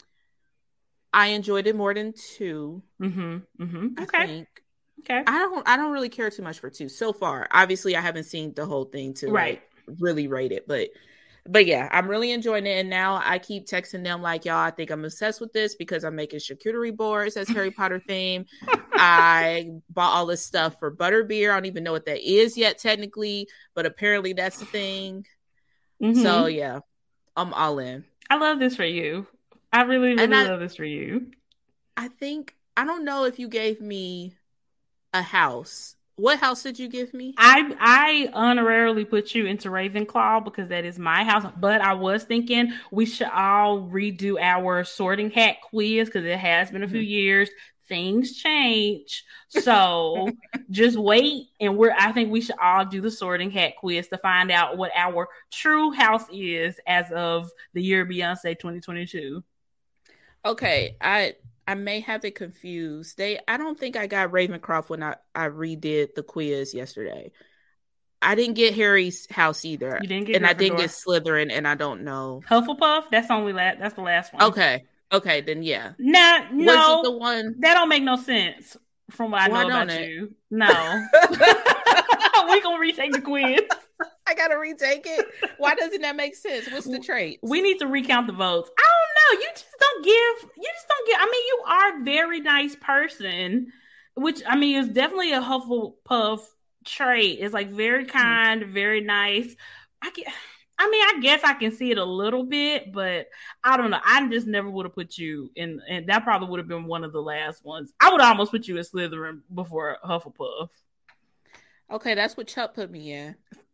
[SPEAKER 1] I enjoyed it more than two.
[SPEAKER 2] Mm-hmm. Mm-hmm.
[SPEAKER 1] I
[SPEAKER 2] Okay.
[SPEAKER 1] think.
[SPEAKER 2] Okay.
[SPEAKER 1] I don't I don't really care too much for two so far. Obviously I haven't seen the whole thing to
[SPEAKER 2] Right.
[SPEAKER 1] like really rate it, but but yeah, I'm really enjoying it. And now I keep texting them like, y'all, I think I'm obsessed with this because I'm making charcuterie boards as Harry Potter theme. I bought all this stuff for butterbeer. I don't even know what that is yet technically, but apparently that's the thing.
[SPEAKER 2] Mm-hmm.
[SPEAKER 1] So yeah, I'm all in.
[SPEAKER 2] I love this for you. I really, really
[SPEAKER 1] I,
[SPEAKER 2] love this for you.
[SPEAKER 1] I think, I don't know if you gave me a house. What house did you give me?
[SPEAKER 2] I I honorarily put you into Ravenclaw because that is my house. But I was thinking we should all redo our sorting hat quiz because it has been a few years. Things change. So just wait. And we're I think we should all do the sorting hat quiz to find out what our true house is as of the year Beyonce twenty twenty-two.
[SPEAKER 1] Okay. I I may have it confused. They, I don't think I got Ravencroft when I, I redid the quiz yesterday. I didn't get Harry's house either.
[SPEAKER 2] You didn't get
[SPEAKER 1] and
[SPEAKER 2] Gryffindor.
[SPEAKER 1] I didn't get Slytherin, and I don't know.
[SPEAKER 2] Hufflepuff. That's only la- That's the last one.
[SPEAKER 1] Okay, okay, then yeah.
[SPEAKER 2] Nah, no,
[SPEAKER 1] was it the one
[SPEAKER 2] that don't make no sense from what I
[SPEAKER 1] Why
[SPEAKER 2] know about
[SPEAKER 1] it?
[SPEAKER 2] you. No, we gonna retake the quiz.
[SPEAKER 1] I gotta retake it. Why doesn't that make sense? What's the trait?
[SPEAKER 2] We need to recount the votes. I don't know. You just don't give. You just don't give. I mean, you are a very nice person, which I mean is definitely a Hufflepuff trait. It's like very kind, mm-hmm. very nice. I get. I mean, I guess I can see it a little bit, but I don't know. I just never would have put you in, and that probably would have been one of the last ones. I would almost put you in Slytherin before Hufflepuff.
[SPEAKER 1] Okay, that's what Chuck put me in.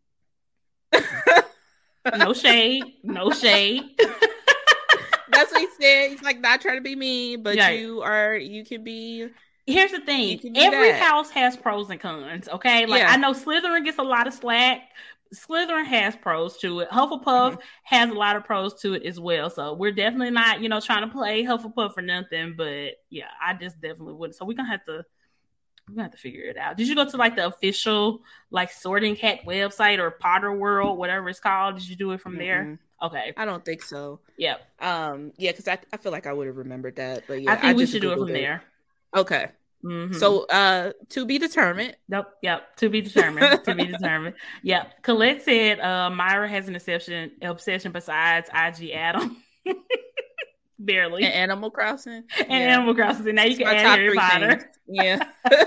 [SPEAKER 2] No shade, no shade.
[SPEAKER 1] That's what he said. He's like not trying to be mean, but yeah. you are. You can be.
[SPEAKER 2] Here's the thing: every that. house has pros and cons. Okay, like yeah. I know Slytherin gets a lot of slack. Slytherin has pros to it. Hufflepuff mm-hmm. has a lot of pros to it as well. So we're definitely not, you know, trying to play Hufflepuff for nothing. But yeah, I just definitely wouldn't. So we're gonna have to. We're gonna have to figure it out. Did you go to like the official like sorting hat website or Potter World, whatever it's called? Did you do it from mm-hmm. there? Okay.
[SPEAKER 1] I don't think so.
[SPEAKER 2] Yep.
[SPEAKER 1] Um, yeah, because I, I feel like I would have remembered that. But yeah,
[SPEAKER 2] I think I we should do it from it. there.
[SPEAKER 1] Okay. Mm-hmm. So uh to be determined.
[SPEAKER 2] Nope. Yep. To be determined. to be determined. Yep. Colette said uh Myra has an obsession obsession besides I G Adam. Barely.
[SPEAKER 1] And Animal Crossing.
[SPEAKER 2] And yeah. Animal Crossing. Now you can add Harry Potter. Things.
[SPEAKER 1] Yeah.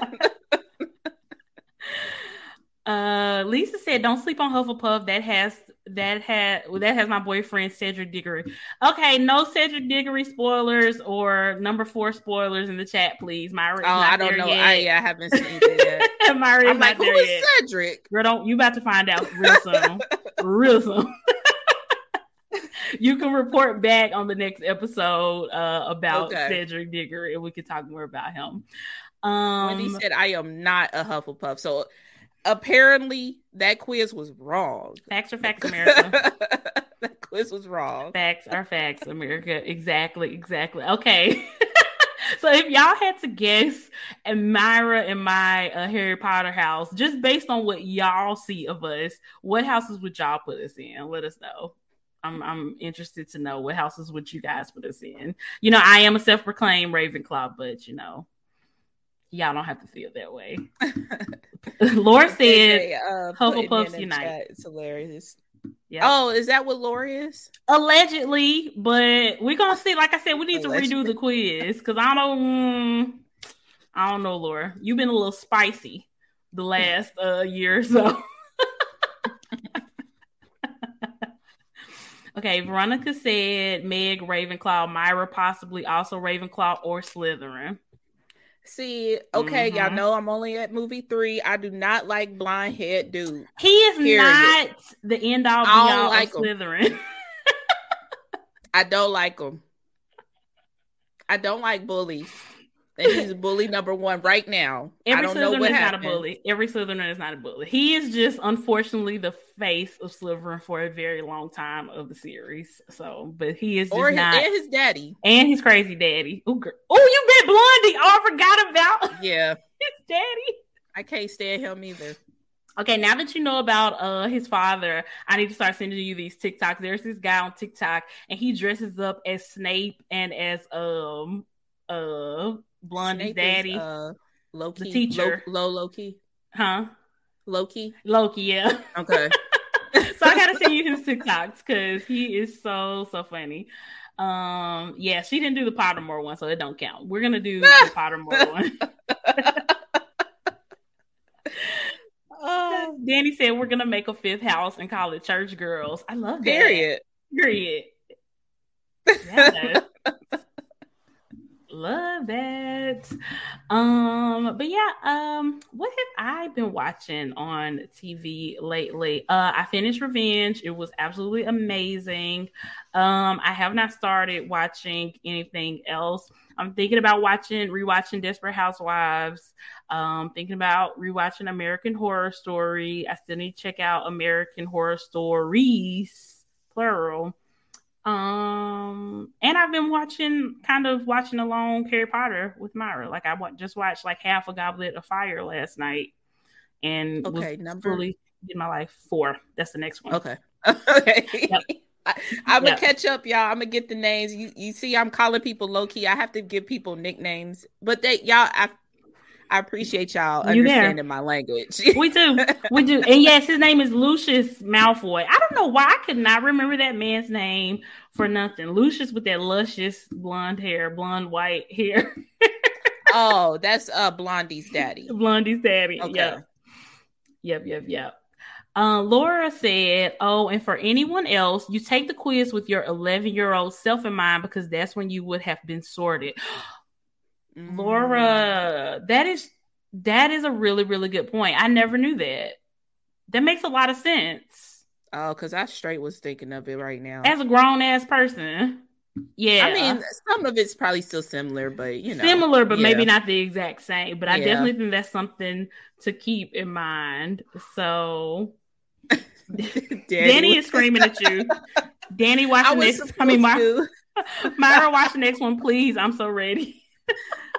[SPEAKER 2] uh, Lisa said, "Don't sleep on Hufflepuff. That has that had that has my boyfriend Cedric Diggory." Okay, no Cedric Diggory spoilers or number four spoilers in the chat, please. Myra,
[SPEAKER 1] oh, I don't know. Yet. I yeah, I haven't seen it yet.
[SPEAKER 2] Myra,
[SPEAKER 1] I'm like,
[SPEAKER 2] who
[SPEAKER 1] is
[SPEAKER 2] yet.
[SPEAKER 1] Cedric?
[SPEAKER 2] Girl, don't you about to find out real soon, real soon. You can report back on the next episode uh, about okay. Cedric Diggory, and we can talk more about him. Um,
[SPEAKER 1] Wendy said, "I am not a Hufflepuff." So apparently, that quiz was wrong.
[SPEAKER 2] Facts are facts, America.
[SPEAKER 1] That quiz was wrong.
[SPEAKER 2] Facts are facts, America. Exactly, exactly. Okay. So if y'all had to guess Myra and my uh, Harry Potter house, just based on what y'all see of us, what houses would y'all put us in? Let us know. I'm I'm interested to know what houses would you guys put us in. You know, I am a self-proclaimed Ravenclaw, but you know, y'all don't have to feel that way. Laura said, they, uh, Hufflepuffs Unite.
[SPEAKER 1] It's hilarious.
[SPEAKER 2] Yep.
[SPEAKER 1] Oh, is that what Laura is?
[SPEAKER 2] Allegedly, but we're gonna see. Like I said, we need Allegedly. to redo the quiz because I don't. Mm, I don't know, Laura. You've been a little spicy the last uh, year or so. Okay, Veronica said Meg Ravenclaw, Myra possibly also Ravenclaw or Slytherin.
[SPEAKER 1] See, okay, mm-hmm. y'all know I'm only at movie three. I do not like blind head dude.
[SPEAKER 2] He is Period. not the end all be all like of Slytherin.
[SPEAKER 1] I don't like him. I don't like bullies. And he's bully number one right now.
[SPEAKER 2] Every
[SPEAKER 1] I don't
[SPEAKER 2] Slytherin
[SPEAKER 1] know what
[SPEAKER 2] is
[SPEAKER 1] happened.
[SPEAKER 2] not a bully. Every Slytherin is not a bully. He is just, unfortunately, the face of Slytherin for a very long time of the series. So, but he is just
[SPEAKER 1] or his,
[SPEAKER 2] not.
[SPEAKER 1] And his daddy.
[SPEAKER 2] And his crazy daddy. Oh, you bet Blondie. Oh, I forgot about
[SPEAKER 1] yeah.
[SPEAKER 2] his daddy.
[SPEAKER 1] I can't stand him either.
[SPEAKER 2] Okay, now that you know about uh his father, I need to start sending you these TikToks. There's this guy on TikTok, and he dresses up as Snape and as um uh Blondie's
[SPEAKER 1] Snape
[SPEAKER 2] daddy,
[SPEAKER 1] is, uh, Loki,
[SPEAKER 2] the teacher,
[SPEAKER 1] low, low Loki,
[SPEAKER 2] huh?
[SPEAKER 1] Loki,
[SPEAKER 2] Loki, yeah.
[SPEAKER 1] Okay.
[SPEAKER 2] So I gotta send you his TikToks because he is so so funny. Um, yeah, she didn't do the Pottermore one, so it don't count. We're gonna do the Pottermore one. Oh, Danny said we're gonna make a fifth house and call it Church Girls. I love that.
[SPEAKER 1] Period.
[SPEAKER 2] Period. Yes. Love that. Um, but yeah, um, what have I been watching on T V lately? Uh, I finished Revenge. It was absolutely amazing. Um, I have not started watching anything else. I'm thinking about watching, rewatching Desperate Housewives. Um, thinking about rewatching American Horror Story. I still need to check out American Horror Stories, plural. Um, and I've been watching, kind of watching along Harry Potter with Myra. Like I w- just watched like half a Goblet of Fire last night, and
[SPEAKER 1] okay,
[SPEAKER 2] was
[SPEAKER 1] number
[SPEAKER 2] fully in my life four. That's the next one.
[SPEAKER 1] Okay, okay. Yep. I, I'm gonna
[SPEAKER 2] yep.
[SPEAKER 1] catch up, y'all. I'm gonna get the names. You you see, I'm calling people low key. I have to give people nicknames, but they y'all. I I appreciate y'all you understanding there. My language.
[SPEAKER 2] We do, we do, and yes, his name is Lucius Malfoy. I don't know why I could not remember that man's name for nothing. Lucius with that luscious blonde hair, blonde white hair.
[SPEAKER 1] Oh, that's uh Blondie's daddy.
[SPEAKER 2] Blondie's daddy. Okay. Yep. Yep. Yep. Yep. Uh, Laura said, oh, and for anyone else, you take the quiz with your eleven-year-old self in mind because that's when you would have been sorted. mm. Laura, that is that is a really, really good point. I never knew that. That makes a lot of sense.
[SPEAKER 1] Oh, because I straight was thinking of it right now.
[SPEAKER 2] As a grown-ass person. Yeah.
[SPEAKER 1] I mean, some of it's probably still similar, but, you know.
[SPEAKER 2] Similar, but
[SPEAKER 1] yeah.
[SPEAKER 2] maybe not the exact same. But I
[SPEAKER 1] yeah.
[SPEAKER 2] definitely think that's something to keep in mind. So... Danny, Danny is screaming at you. Danny, watch the next. I mean, Myra, Myra, watch the next one, please. I'm so ready.
[SPEAKER 1] uh,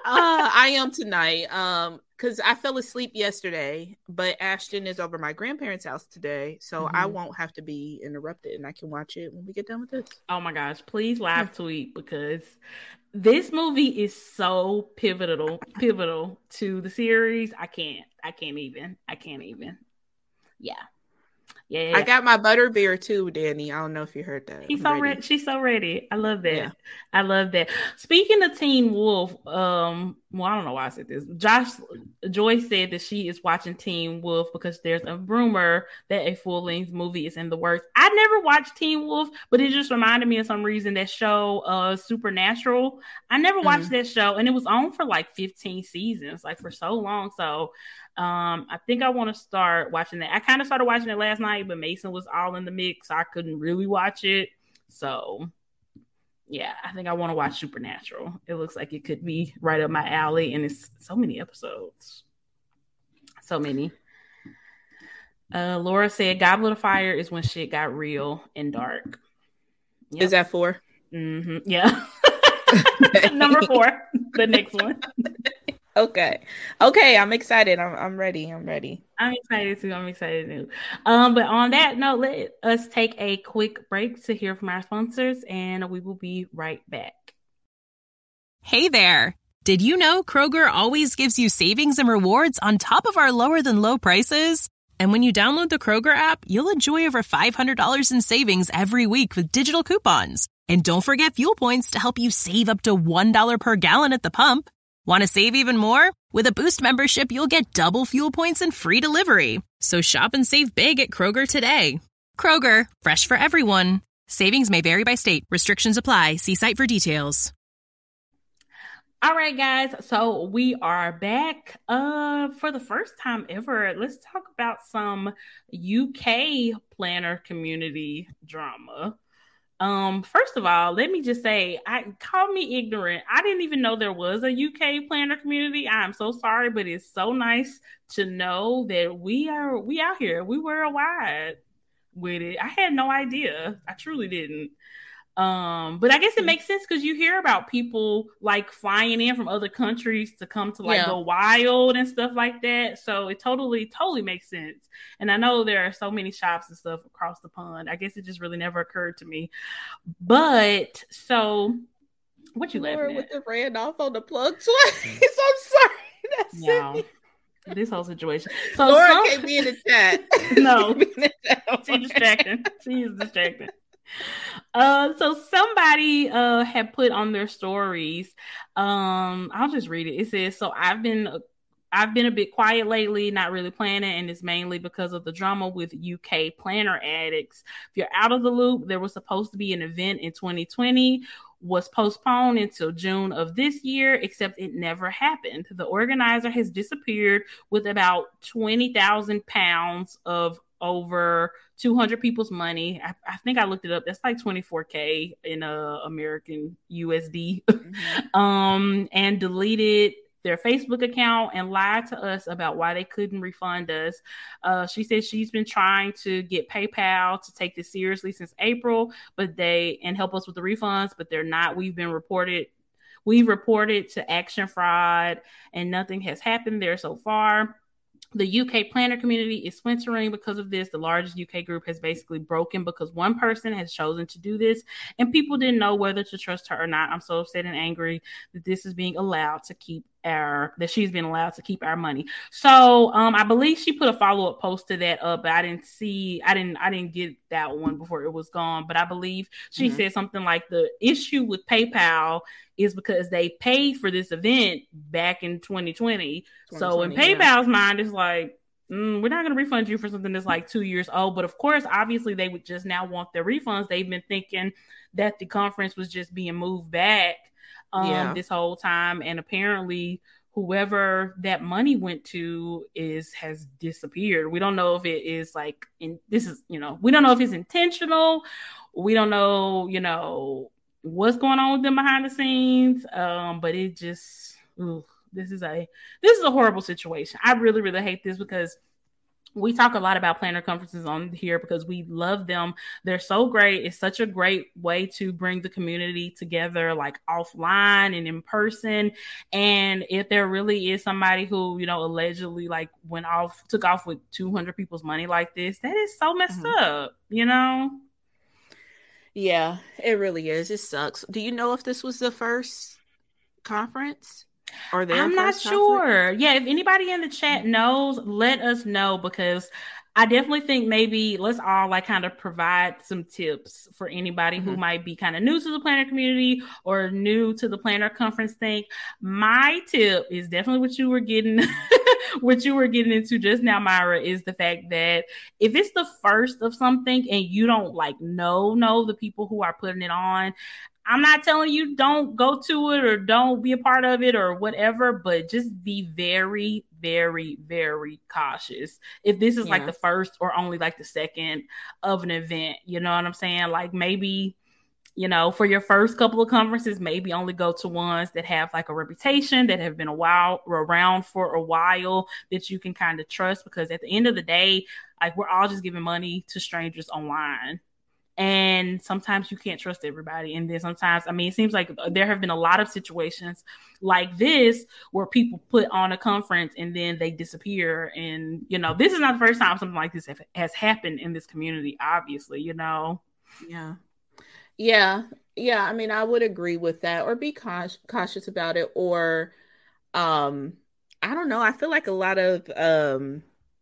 [SPEAKER 1] I am tonight. Um, because I fell asleep yesterday, but Ashton is over my grandparents' house today, so mm-hmm. I won't have to be interrupted, and I can watch it when we get done with this.
[SPEAKER 2] Oh my gosh! Please live tweet because this movie is so pivotal, pivotal to the series. I can't. I can't even. I can't even. Yeah. Yeah,
[SPEAKER 1] I got my butterbeer too, Danny. I don't know if you heard that.
[SPEAKER 2] He's so ready. Re- she's so ready. I love that. Yeah. I love that. Speaking of Teen Wolf, um, well, I don't know why I said this. Josh Joy said that she is watching Teen Wolf because there's a rumor that a full length movie is in the works. I never watched Teen Wolf, but it just reminded me of some reason that show, uh, Supernatural. I never watched mm-hmm. that show, and it was on for like fifteen seasons, like for so long. So. Um, I think I want to start watching that. I kind of started watching it last night, but Mason was all in the mix. So I couldn't really watch it. So, yeah, I think I want to watch Supernatural. It looks like it could be right up my alley, and it's so many episodes. So many. Uh, Laura said, Goblet of Fire is when shit got real and dark.
[SPEAKER 1] Yep. Is that four?
[SPEAKER 2] Mm-hmm. Yeah. Number four, the next one.
[SPEAKER 1] Okay. Okay. I'm excited. I'm I'm ready. I'm ready.
[SPEAKER 2] I'm excited too. I'm excited too. Um, but on that note, let us take a quick break to hear from our sponsors, and we will be right back.
[SPEAKER 3] Hey there. Did you know Kroger always gives you savings and rewards on top of our lower than low prices? And when you download the Kroger app, you'll enjoy over five hundred dollars in savings every week with digital coupons. And don't forget fuel points to help you save up to one dollar per gallon at the pump. Want to save even more? With a Boost membership, you'll get double fuel points and free delivery. So shop and save big at Kroger today. Kroger, fresh for everyone. Savings may vary by state. Restrictions apply. See site for details.
[SPEAKER 2] All right, guys. So we are back uh, for the first time ever. Let's talk about some U K planner community drama. Um, first of all, let me just say, I call me ignorant. I didn't even know there was a U K planner community. I'm so sorry, but it's so nice to know that we are we out here. We worldwide with it. I had no idea. I truly didn't. Um, but I guess it makes sense because you hear about people like flying in from other countries to come to like
[SPEAKER 1] Yeah.
[SPEAKER 2] go wild and stuff like that. So it totally, totally makes sense. And I know there are so many shops and stuff across the pond. I guess it just really never occurred to me. But so what you
[SPEAKER 1] Laura
[SPEAKER 2] laughing
[SPEAKER 1] with
[SPEAKER 2] at?
[SPEAKER 1] the Randolph on the plug twice. I'm sorry. That's
[SPEAKER 2] No, this whole situation. So
[SPEAKER 1] Laura
[SPEAKER 2] some...
[SPEAKER 1] can't be in the chat.
[SPEAKER 2] No,
[SPEAKER 1] the chat.
[SPEAKER 2] she's distracting. She is distracting. Uh, so somebody uh had put on their stories. Um, I'll just read it. It says, "So I've been I've been a bit quiet lately, not really planning, and it's mainly because of the drama with U K planner addicts. If you're out of the loop, there was supposed to be an event in twenty twenty, was postponed until June of this year, except it never happened. The organizer has disappeared with about twenty thousand pounds of over two hundred people's money. I, I think I looked it up. That's like twenty-four K in uh, American U S D. Mm-hmm. um, and deleted their Facebook account and lied to us about why they couldn't refund us. Uh, she said she's been trying to get PayPal to take this seriously since April, but they and help us with the refunds, but they're not. We've been reported. We've reported to Action Fraud, and nothing has happened there so far. The U K planner community is splintering because of this. The largest U K group has basically broken because one person has chosen to do this and people didn't know whether to trust her or not. I'm so upset and angry that this is being allowed to keep our, that she's been allowed to keep our money. So um, I believe she put a follow-up post to that up, but I didn't see, I didn't, I didn't get that one before it was gone. But I believe she mm-hmm. said something like the issue with PayPal is because they paid for this event back in twenty twenty. So in PayPal's yeah. mind, it's like, mm, we're not going to refund you for something that's like two years old. But of course, obviously, they would just now want their refunds. They've been thinking that the conference was just being moved back um, yeah. this whole time. And apparently, whoever that money went to is has disappeared. We don't know if it is like, in this is, you know, we don't know if it's intentional. We don't know, you know, what's going on with them behind the scenes. Um, but it just, ooh, this is a, this is a horrible situation. I really, really hate this because we talk a lot about planner conferences on here because we love them. They're so great. It's such a great way to bring the community together, like offline and in person. And if there really is somebody who, you know, allegedly like went off, took off with two hundred people's money like this, that is so messed mm-hmm. up, you know?
[SPEAKER 1] Yeah, it really is. It sucks. Do you know if this was the first conference? Or
[SPEAKER 2] I'm not sure. Conference? Yeah, if anybody in the chat knows, let us know because I definitely think maybe let's all like kind of provide some tips for anybody mm-hmm. who might be kind of new to the planner community or new to the planner conference thing. My tip is definitely what you were getting, what you were getting into just now, Myra, is the fact that if it's the first of something and you don't like know, know the people who are putting it on, I'm not telling you don't go to it or don't be a part of it or whatever, but just be very, very, very cautious. If this is yeah. like the first or only like the second of an event, you know what I'm saying? Like maybe, you know, for your first couple of conferences, maybe only go to ones that have like a reputation, that have been a while around for a while, that you can kind of trust, because at the end of the day, like we're all just giving money to strangers online. And sometimes you can't trust everybody. And then sometimes, I mean, it seems like there have been a lot of situations like this where people put on a conference and then they disappear. And, you know, this is not the first time something like this have, has happened in this community, obviously, you know?
[SPEAKER 1] Yeah. Yeah. Yeah. I mean, I would agree with that, or be cautious, cautious about it. Or, um, I don't know. I feel like a lot of um,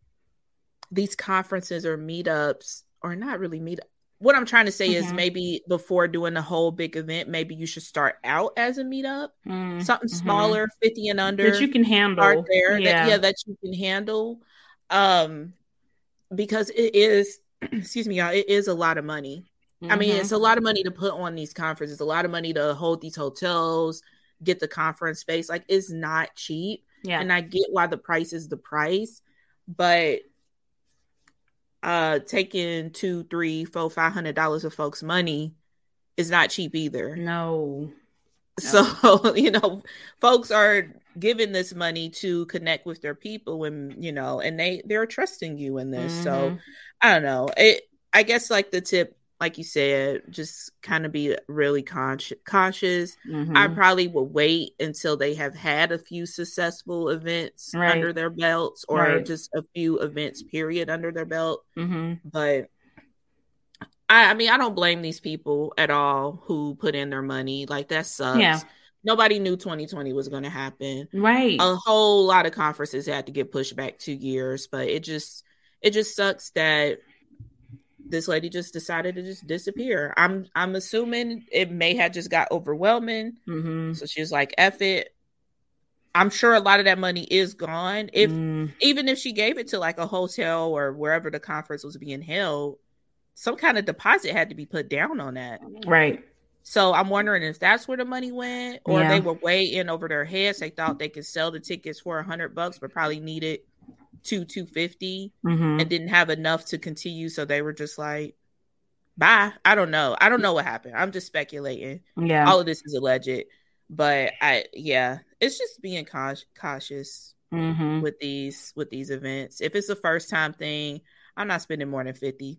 [SPEAKER 1] these conferences or meetups, or not really meetups, what I'm trying to say mm-hmm. is maybe before doing a whole big event, maybe you should start out as a meetup, mm-hmm. something smaller, fifty and under
[SPEAKER 2] that you can handle.
[SPEAKER 1] There, yeah. That, yeah, that you can handle, um, because it is, excuse me, y'all, it is a lot of money. Mm-hmm. I mean, it's a lot of money to put on these conferences, a lot of money to hold these hotels, get the conference space. Like, it's not cheap.
[SPEAKER 2] Yeah,
[SPEAKER 1] and I get why the price is the price, but uh taking two, three, four, five hundred dollars of folks' money is not cheap either.
[SPEAKER 2] No.
[SPEAKER 1] So, you know, folks are giving this money to connect with their people and, you know, and they, they're trusting you in this. Mm-hmm. So I don't know. It, I guess like the tip, like you said, just kind of be really con- cautious. Mm-hmm. I probably would wait until they have had a few successful events right. under their belts or right. just a few events period under their belt.
[SPEAKER 2] Mm-hmm.
[SPEAKER 1] But I, I mean, I don't blame these people at all who put in their money. Like, that sucks.
[SPEAKER 2] Yeah.
[SPEAKER 1] Nobody knew twenty twenty was going to happen.
[SPEAKER 2] Right.
[SPEAKER 1] A whole lot of conferences had to get pushed back two years, but it just, it just sucks that this lady just decided to just disappear. I'm, I'm assuming it may have just got overwhelming.
[SPEAKER 2] Mm-hmm.
[SPEAKER 1] So she was like, F it. I'm sure a lot of that money is gone. If,
[SPEAKER 2] mm.
[SPEAKER 1] even if she gave it to like a hotel or wherever the conference was being held, some kind of deposit had to be put down on that.
[SPEAKER 2] Right.
[SPEAKER 1] So I'm wondering if that's where the money went, or
[SPEAKER 2] yeah.
[SPEAKER 1] they were way in over their heads. They thought they could sell the tickets for a hundred bucks, but probably needed two, two fifty
[SPEAKER 2] mm-hmm.
[SPEAKER 1] and didn't have enough to continue. So they were just like, bye. I don't know. I don't know what happened. I'm just speculating.
[SPEAKER 2] Yeah.
[SPEAKER 1] All of this is alleged, but I, yeah, it's just being cautious
[SPEAKER 2] mm-hmm.
[SPEAKER 1] with these, with these events. If it's a first time thing, I'm not spending more than fifty.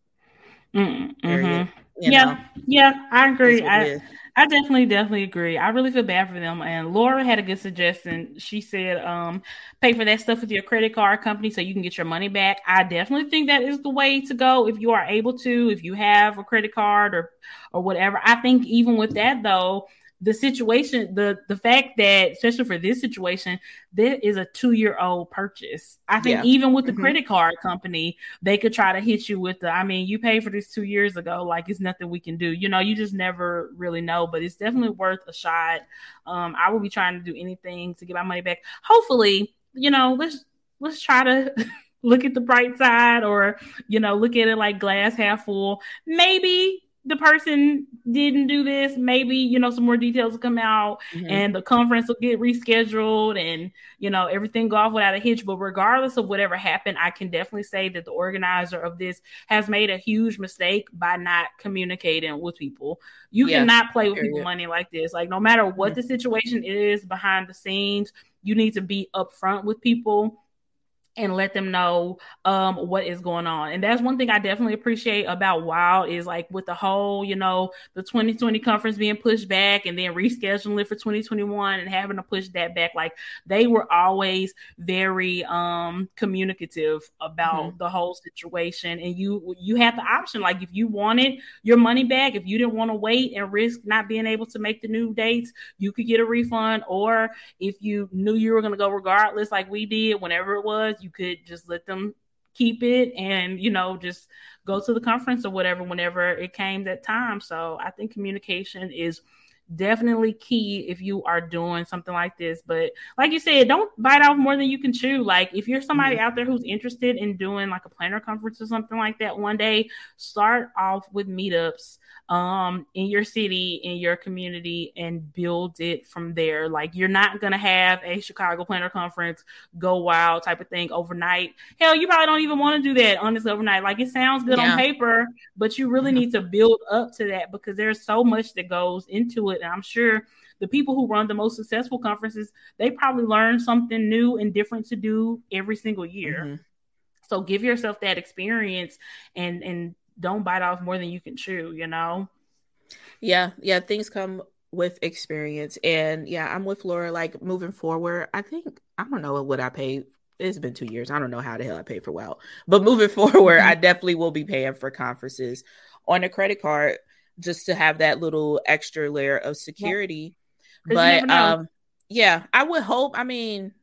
[SPEAKER 2] Mm-hmm. Yeah, know, yeah, I agree. I, I definitely, definitely agree. I really feel bad for them. And Laura had a good suggestion. She said, um, pay for that stuff with your credit card company so you can get your money back. I definitely think that is the way to go if you are able to, if you have a credit card or, or whatever. I think even with that though, the situation, the the fact that, especially for this situation, there is a two-year-old purchase. I think yeah. even with the mm-hmm. credit card company, they could try to hit you with the, I mean, you paid for this two years ago, like it's nothing we can do. You know, you just never really know, but it's definitely worth a shot. Um, I will be trying to do anything to get my money back. Hopefully, you know, let's let's try to look at the bright side, or, you know, look at it like glass half full. Maybe the person didn't do this. Maybe, you know, some more details will come out mm-hmm. and the conference will get rescheduled and, you know, everything go off without a hitch. But regardless of whatever happened, I can definitely say that the organizer of this has made a huge mistake by not communicating with people. You yeah, cannot play with people's money like this. Like, no matter what mm-hmm. the situation is behind the scenes, you need to be upfront with people and let them know um, what is going on. And that's one thing I definitely appreciate about Wild is like with the whole, you know, the twenty twenty conference being pushed back and then rescheduling it for twenty twenty-one and having to push that back. Like they were always very um, communicative about mm-hmm. the whole situation. And you, you have the option. Like if you wanted your money back, if you didn't want to wait and risk not being able to make the new dates, you could get a refund. Or if you knew you were going to go regardless, like we did, whenever it was, you could just let them keep it and, you know, just go to the conference or whatever, whenever it came that time. So I think communication is definitely key if you are doing something like this. But like you said, don't bite off more than you can chew. Like if you're somebody mm-hmm. out there who's interested in doing like a planner conference or something like that one day, start off with meetups um in your city, in your community, and build it from there. Like you're not gonna have a Chicago planner conference go wild type of thing overnight. Hell, you probably don't even want to do that honestly overnight. Like it sounds good yeah. on paper, but you really need to build up to that because there's so much that goes into it. And I'm sure the people who run the most successful conferences, they probably learn something new and different to do every single year. Mm-hmm. So give yourself that experience and and don't bite off more than you can chew, you know?
[SPEAKER 1] Yeah. Yeah. Things come with experience. And yeah, I'm with Laura, like moving forward. I think, I don't know what I paid. It's been two years. I don't know how the hell I paid for WOW, but moving forward, mm-hmm. I definitely will be paying for conferences on a credit card just to have that little extra layer of security. Yeah. But um, yeah, I would hope, I mean,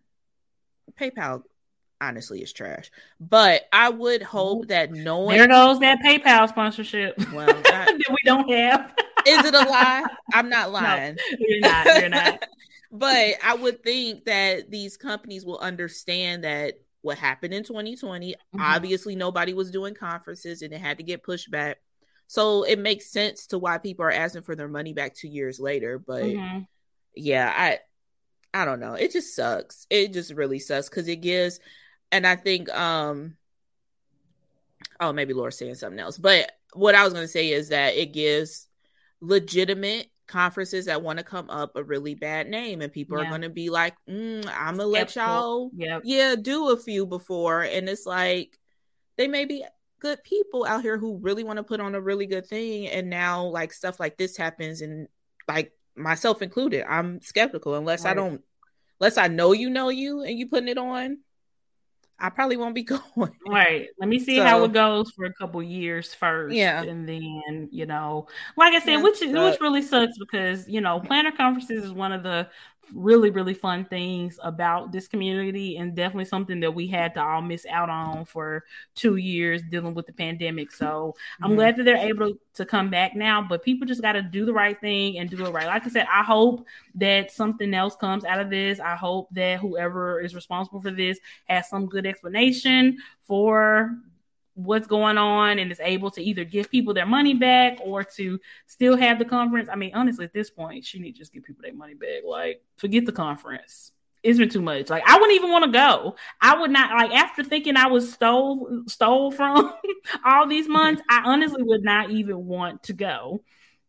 [SPEAKER 1] PayPal honestly is trash, but I would hope that knowing
[SPEAKER 2] there goes that PayPal sponsorship.
[SPEAKER 1] Well, I,
[SPEAKER 2] that we don't have.
[SPEAKER 1] Is it a lie? I'm not lying.
[SPEAKER 2] No, you're not. You're not.
[SPEAKER 1] But I would think that these companies will understand that what happened in twenty twenty, mm-hmm. obviously nobody was doing conferences and it had to get pushed back. So it makes sense to why people are asking for their money back two years later. But mm-hmm. yeah, I I don't know. It just sucks. It just really sucks because it gives. And I think, um, oh, maybe Laura's saying something else. But what I was going to say is that it gives legitimate conferences that want to come up a really bad name, and people
[SPEAKER 2] Yeah.
[SPEAKER 1] are going to be like, mm, I'm gonna let
[SPEAKER 2] Skeptical.
[SPEAKER 1] y'all
[SPEAKER 2] Yep.
[SPEAKER 1] yeah do a few before. And it's like, they may be good people out here who really want to put on a really good thing, and now like stuff like this happens, and like myself included, I'm skeptical. Unless
[SPEAKER 2] Right.
[SPEAKER 1] I don't unless I know you know you and you putting it on, I probably won't be going.
[SPEAKER 2] Right. Let me see
[SPEAKER 1] So,
[SPEAKER 2] how it goes for a couple years first.
[SPEAKER 1] Yeah.
[SPEAKER 2] And then, you know, like I said,
[SPEAKER 1] Yeah,
[SPEAKER 2] which is
[SPEAKER 1] but-
[SPEAKER 2] which really sucks because, you know, planner conferences is one of the really, really fun things about this community, and definitely something that we had to all miss out on for two years dealing with the pandemic. So I'm
[SPEAKER 1] Mhm.
[SPEAKER 2] glad that they're able to come back now, but people just got to do the right thing and do it right. Like I said, I hope that something else comes out of this. I hope that whoever is responsible for this has some good explanation for what's going on and is able to either give people their money back or to still have the conference. I mean, honestly, at this point, she need to just give people their money back. Like, forget the conference. It's been too much. Like, I wouldn't even want to go. I would not, like, after thinking I was stole stole from all these months, I honestly would not even want to go.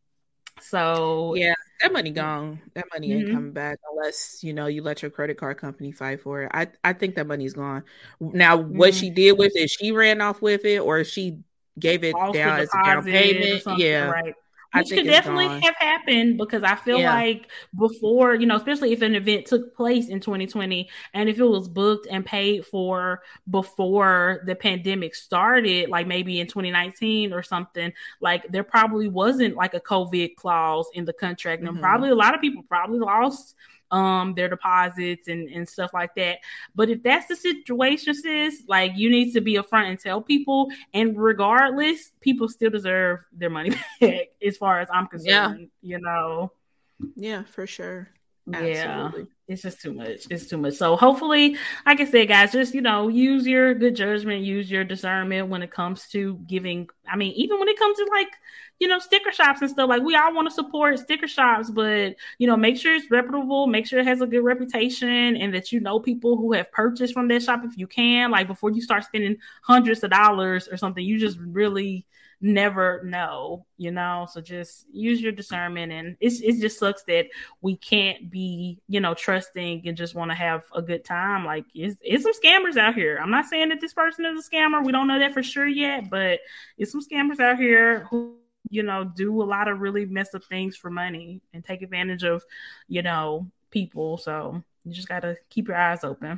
[SPEAKER 2] So
[SPEAKER 1] yeah, that money gone. That money ain't
[SPEAKER 2] Mhm.
[SPEAKER 1] coming back unless, you know, you let your credit card company fight for it. I, I think that money's gone. Now, what
[SPEAKER 2] Mhm.
[SPEAKER 1] she did with it, she ran off with it, or she gave it
[SPEAKER 2] lost the
[SPEAKER 1] down as a down
[SPEAKER 2] deposit or
[SPEAKER 1] payment.
[SPEAKER 2] something,
[SPEAKER 1] Yeah,
[SPEAKER 2] right?
[SPEAKER 1] I
[SPEAKER 2] Which
[SPEAKER 1] think
[SPEAKER 2] could
[SPEAKER 1] it's
[SPEAKER 2] definitely
[SPEAKER 1] gone.
[SPEAKER 2] have happened because I feel
[SPEAKER 1] Yeah.
[SPEAKER 2] like before, you know, especially if an event took place in twenty twenty and if it was booked and paid for before the pandemic started, like maybe in twenty nineteen or something, like there probably wasn't like a COVID clause in the contract. And
[SPEAKER 1] Mhm.
[SPEAKER 2] probably a lot of people probably lost um their deposits and, and stuff like that. But if that's the situation, sis, like you need to be upfront and tell people, and regardless, people still deserve their money back as far as I'm concerned,
[SPEAKER 1] Yeah.
[SPEAKER 2] you know.
[SPEAKER 1] Yeah, for sure.
[SPEAKER 2] Yeah,
[SPEAKER 1] Absolutely.
[SPEAKER 2] it's just too much. It's too much. So hopefully, like I said, guys, just, you know, use your good judgment, use your discernment when it comes to giving. I mean, even when it comes to like, you know, sticker shops and stuff, like we all want to support sticker shops, but, you know, make sure it's reputable, make sure it has a good reputation, and that you know people who have purchased from that shop if you can. Like before you start spending hundreds of dollars or something, you just really never know, you know. So just use your discernment, and it's it just sucks that we can't be, you know, trusting and just want to have a good time. Like it's, it's some scammers out here. I'm not saying that this person is a scammer. We don't know that for sure yet, but it's some scammers out here who, you know, do a lot of really messed up things for money and take advantage of, you know, people. So you just got to keep your eyes open.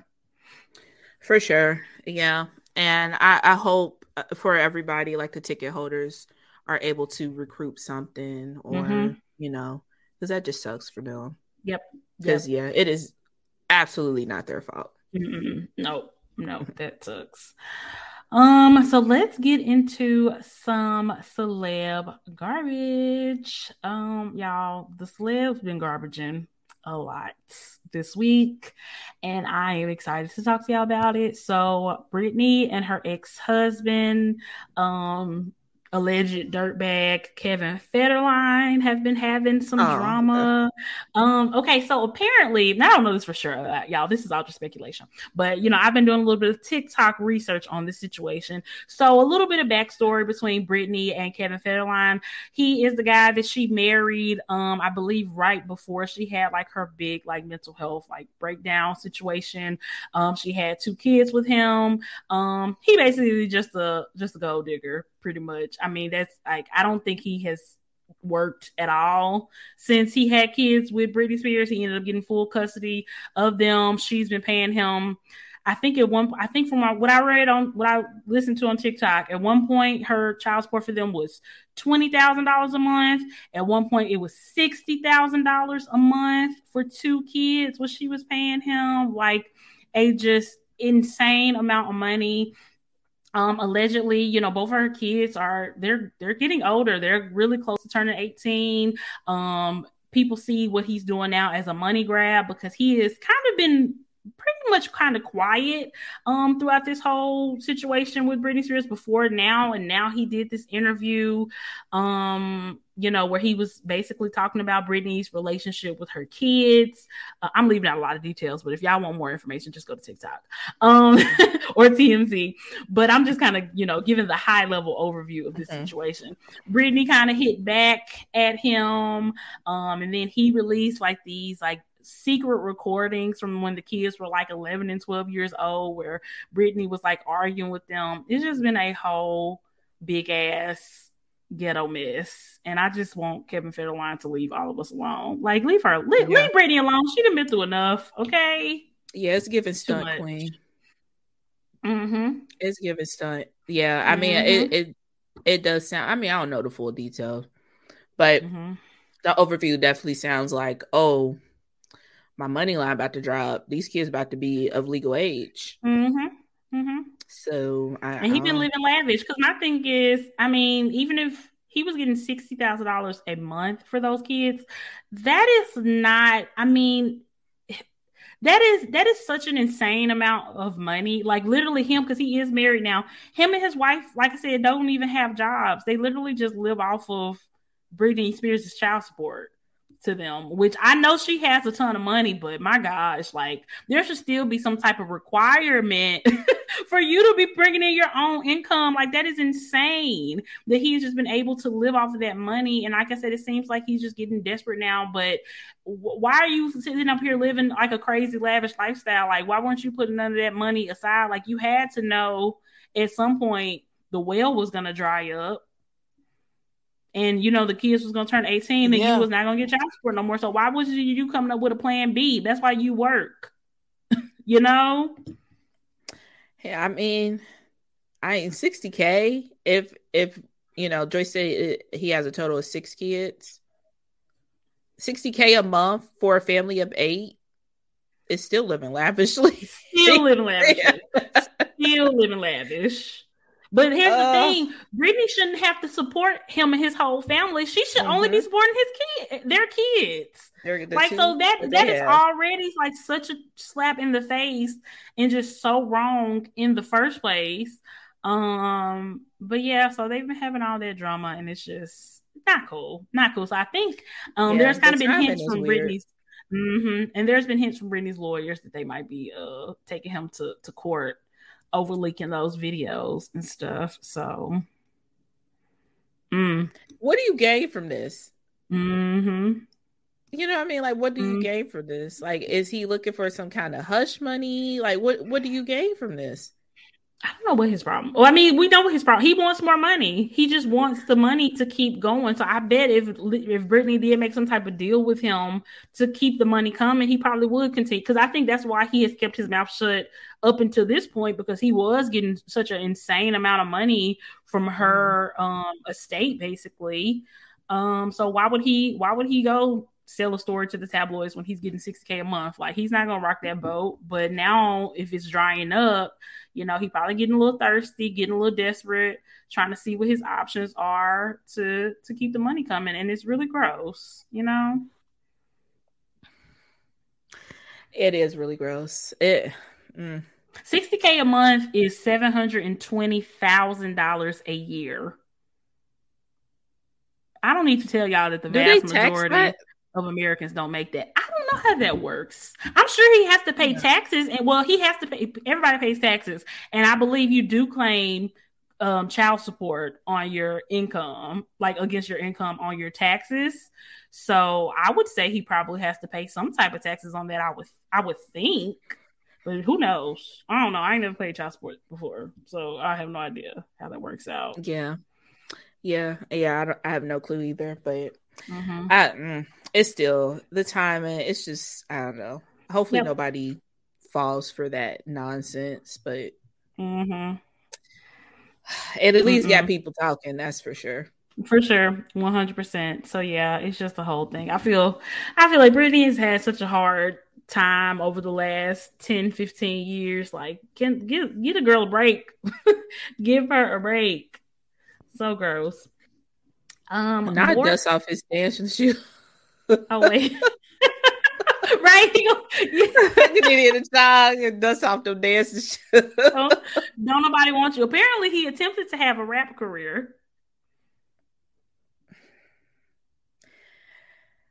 [SPEAKER 1] For sure. Yeah. And I, I hope for everybody, like the ticket holders, are able to recruit something, or,
[SPEAKER 2] Mhm.
[SPEAKER 1] you know, because that just sucks for them.
[SPEAKER 2] Yep.
[SPEAKER 1] Because,
[SPEAKER 2] Yep.
[SPEAKER 1] yeah, it is absolutely not their fault.
[SPEAKER 2] Mm-mm. No, no, that sucks. Um, so let's get into some celeb garbage. Um, y'all, the celeb's been garbaging a lot this week, and I am excited to talk to y'all about it. So Britney and her ex-husband, um, alleged dirtbag Kevin Federline, have been having some
[SPEAKER 1] Oh,
[SPEAKER 2] drama. Okay. Um, okay, so apparently, I don't know this for sure, uh, y'all. This is all just speculation, but you know, I've been doing a little bit of TikTok research on this situation. So a little bit of backstory between Britney and Kevin Federline. He is the guy that she married, um, I believe, right before she had like her big like mental health like breakdown situation. Um, she had two kids with him. Um, he basically just a just a gold digger, pretty much. I mean, that's like, I don't think he has worked at all since he had kids with Britney Spears. He ended up getting full custody of them. She's been paying him, I think at one I think from my, what I read on what I listened to on TikTok, at one point her child support for them was twenty thousand dollars a month. At one point it was sixty thousand dollars a month for two kids, what she was paying him. Like a just insane amount of money. Um, allegedly, you know, both of her kids are they're they're getting older. They're really close to turning eighteen. Um, people see what he's doing now as a money grab because he has kind of been pretty much kind of quiet um throughout this whole situation with Britney Spears before now, and now he did this interview um you know, where he was basically talking about Britney's relationship with her kids. Uh, I'm leaving out a lot of details, but if y'all want more information, just go to TikTok um, or T M Z. But I'm just kind of, you know, giving the high level overview of this mm-hmm. situation. Britney kind of hit back at him. Um, and then he released like these like secret recordings from when the kids were like eleven and twelve years old, where Britney was like arguing with them. It's just been a whole big ass ghetto mess, and I just want Kevin Federline to leave all of us alone. Like, leave her, leave, yeah. leave Britney alone. She done been through enough, okay?
[SPEAKER 1] Yeah, it's giving stunt queen.
[SPEAKER 2] Mm-hmm.
[SPEAKER 1] It's giving stunt. Yeah, I mm-hmm. mean, it, it it does sound. I mean, I don't know the full details, but mm-hmm. the overview definitely sounds like, oh, my money line about to drop. These kids about to be of legal age.
[SPEAKER 2] Mm-hmm. Mm-hmm.
[SPEAKER 1] So I,
[SPEAKER 2] and he been um, living lavish, because my thing is, I mean, even if he was getting sixty thousand dollars a month for those kids, that is not, I mean, that is that is such an insane amount of money. Like, literally him, because he is married now, him and his wife, like I said, don't even have jobs. They literally just live off of Britney Spears' child support to them, which I know she has a ton of money, but my gosh, like, there should still be some type of requirement for you to be bringing in your own income. Like, that is insane that he's just been able to live off of that money. And like I said, it seems like he's just getting desperate now, but w- why are you sitting up here living like a crazy lavish lifestyle? Like, why weren't you putting none of that money aside? Like, you had to know at some point the well was going to dry up. And, you know, the kids was going to turn eighteen, and yeah. you was not going to get child support no more. So why was you coming up with a plan B? That's why you work, you know?
[SPEAKER 1] Yeah, I mean, I ain't sixty K. If, if you know, Joyce said he has a total of six kids. sixty K a month for a family of eight is still living lavishly.
[SPEAKER 2] Still living lavishly. Still living lavish. But here's uh, the thing: Britney shouldn't have to support him and his whole family. She should mm-hmm. only be supporting his kid, their kids. They're, they're like two, so that that is have. already like such a slap in the face and just so wrong in the first place. Um, but yeah, so they've been having all that drama, and it's just not cool, not cool. So I think um, yeah, there's kind of been hints from weird. Britney's, mm-hmm, and there's been hints from Britney's lawyers that they might be uh taking him to to court over leaking those videos and stuff. So mm.
[SPEAKER 1] what do you gain from this?
[SPEAKER 2] Mm-hmm.
[SPEAKER 1] You know what I mean? Like, what do you mm-hmm. gain from this? Like, is he looking for some kind of hush money? Like, what what do you gain from this?
[SPEAKER 2] I don't know what his problem. Well, I mean, we know what his problem. He wants more money. He just wants the money to keep going. So I bet if if Britney did make some type of deal with him to keep the money coming, he probably would continue. Because I think that's why he has kept his mouth shut up until this point, because he was getting such an insane amount of money from her um, estate, basically. Um, so why would he? Why would he go sell a story to the tabloids when he's getting sixty K a month? Like, he's not gonna rock that boat. But now, if it's drying up, you know, he probably getting a little thirsty, getting a little desperate, trying to see what his options are to to keep the money coming. And it's really gross, you know.
[SPEAKER 1] It is really gross. It mm.
[SPEAKER 2] sixty K a month is seven hundred twenty thousand dollars a year. I don't need to tell y'all that the vast majority that? of Americans don't make that. I don't know how that works. I'm sure he has to pay yeah. taxes, and well, he has to pay. Everybody pays taxes, and I believe you do claim um, child support on your income, like against your income on your taxes. So I would say he probably has to pay some type of taxes on that. I would, I would think, but who knows? I don't know. I ain't never paid child support before, so I have no idea how that works out.
[SPEAKER 1] Yeah, yeah, yeah. I, don't, I have no clue either, but.
[SPEAKER 2] Mm-hmm.
[SPEAKER 1] I, mm, it's still the timing. It's just, I don't know. Hopefully yep. nobody falls for that nonsense, but
[SPEAKER 2] mm-hmm.
[SPEAKER 1] it at least Mm-mm. got people talking. That's for sure.
[SPEAKER 2] For sure, one hundred percent. So yeah, it's just the whole thing. I feel, I feel like Britney has had such a hard time over the last ten, fifteen years. Like, can get get a girl a break. Give her a break. So gross. Um,
[SPEAKER 1] not more... dust off his dancing shoe.
[SPEAKER 2] Oh wait, right?
[SPEAKER 1] You need to jog and dust off them dancing shoes.
[SPEAKER 2] Don't, don't nobody want you. Apparently, he attempted to have a rap career.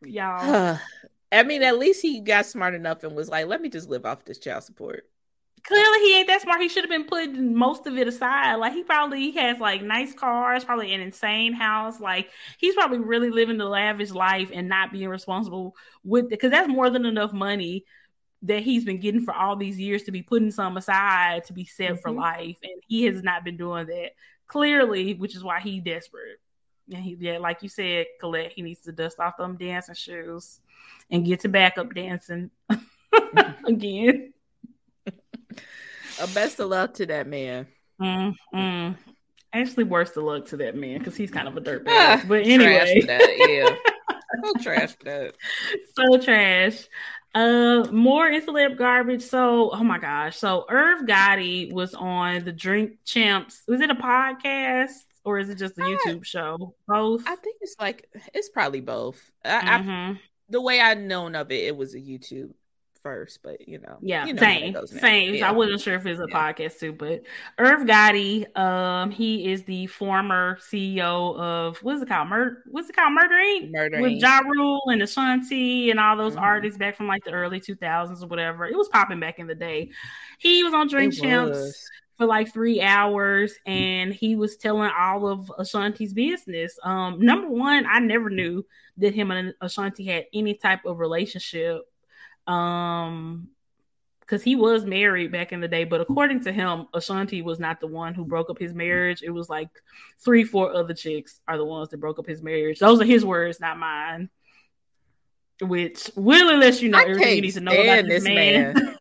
[SPEAKER 2] y'all.
[SPEAKER 1] I mean, at least he got smart enough and was like, let me just live off this child support.
[SPEAKER 2] Clearly, he ain't that smart. He should have been putting most of it aside. Like, he probably has, like, nice cars, probably an insane house. Like, he's probably really living the lavish life and not being responsible with it. Because that's more than enough money that he's been getting for all these years to be putting some aside to be set mm-hmm. for life. And he has not been doing that. Clearly, which is why he's desperate. And he, yeah, like you said, Colette, he needs to dust off them dancing shoes and get to backup dancing again.
[SPEAKER 1] Uh, best of luck to that man.
[SPEAKER 2] Mm-hmm. Actually, worst of luck to that man because he's kind of a dirtbag. Ah, but anyway,
[SPEAKER 1] trash for that, yeah, so trash for that.
[SPEAKER 2] So trash. Uh, more in celeb garbage. So, oh my gosh. So, Irv Gotti was on the Drink Champs. Was it a podcast or is it just a YouTube I, show? Both.
[SPEAKER 1] I think it's like it's probably both. I, mm-hmm. I the way I known of it, it was a YouTube first, but you know,
[SPEAKER 2] yeah,
[SPEAKER 1] you know
[SPEAKER 2] same, same. Yeah. I wasn't sure if it's a yeah. podcast too, but Irv Gotti, um, he is the former C E O of what's it called? Murder, what's it called? Murder Incorporated.
[SPEAKER 1] Murder
[SPEAKER 2] with Ja Rule and Ashanti and all those mm-hmm. artists back from like the early two thousands or whatever. It was popping back in the day. He was on Drink it Champs was. for like three hours, and he was telling all of Ashanti's business. Um, number one, I never knew that him and Ashanti had any type of relationship. Um, because he was married back in the day, but according to him, Ashanti was not the one who broke up his marriage. It was like three, four other chicks are the ones that broke up his marriage. Those are his words, not mine. Which really lets you know I everything you need to know about this, this man.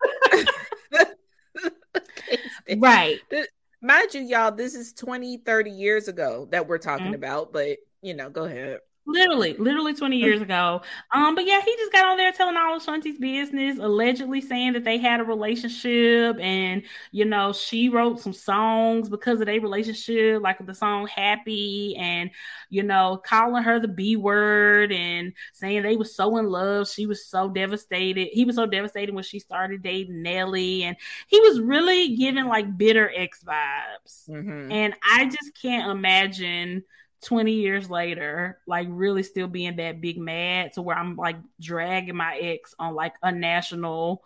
[SPEAKER 2] man. Right.
[SPEAKER 1] Mind you, y'all, this is twenty, thirty years ago that we're talking mm-hmm. about, but you know, go ahead.
[SPEAKER 2] Literally, literally twenty years ago. Um, but yeah, he just got on there telling all of Ashanti's business, allegedly saying that they had a relationship, and you know, she wrote some songs because of their relationship, like the song Happy, and you know, calling her the B word and saying they were so in love. She was so devastated. He was so devastated when she started dating Nelly, and he was really giving like bitter ex vibes. Mm-hmm. And I just can't imagine twenty years later, like really still being that big mad to where I'm like dragging my ex on like a national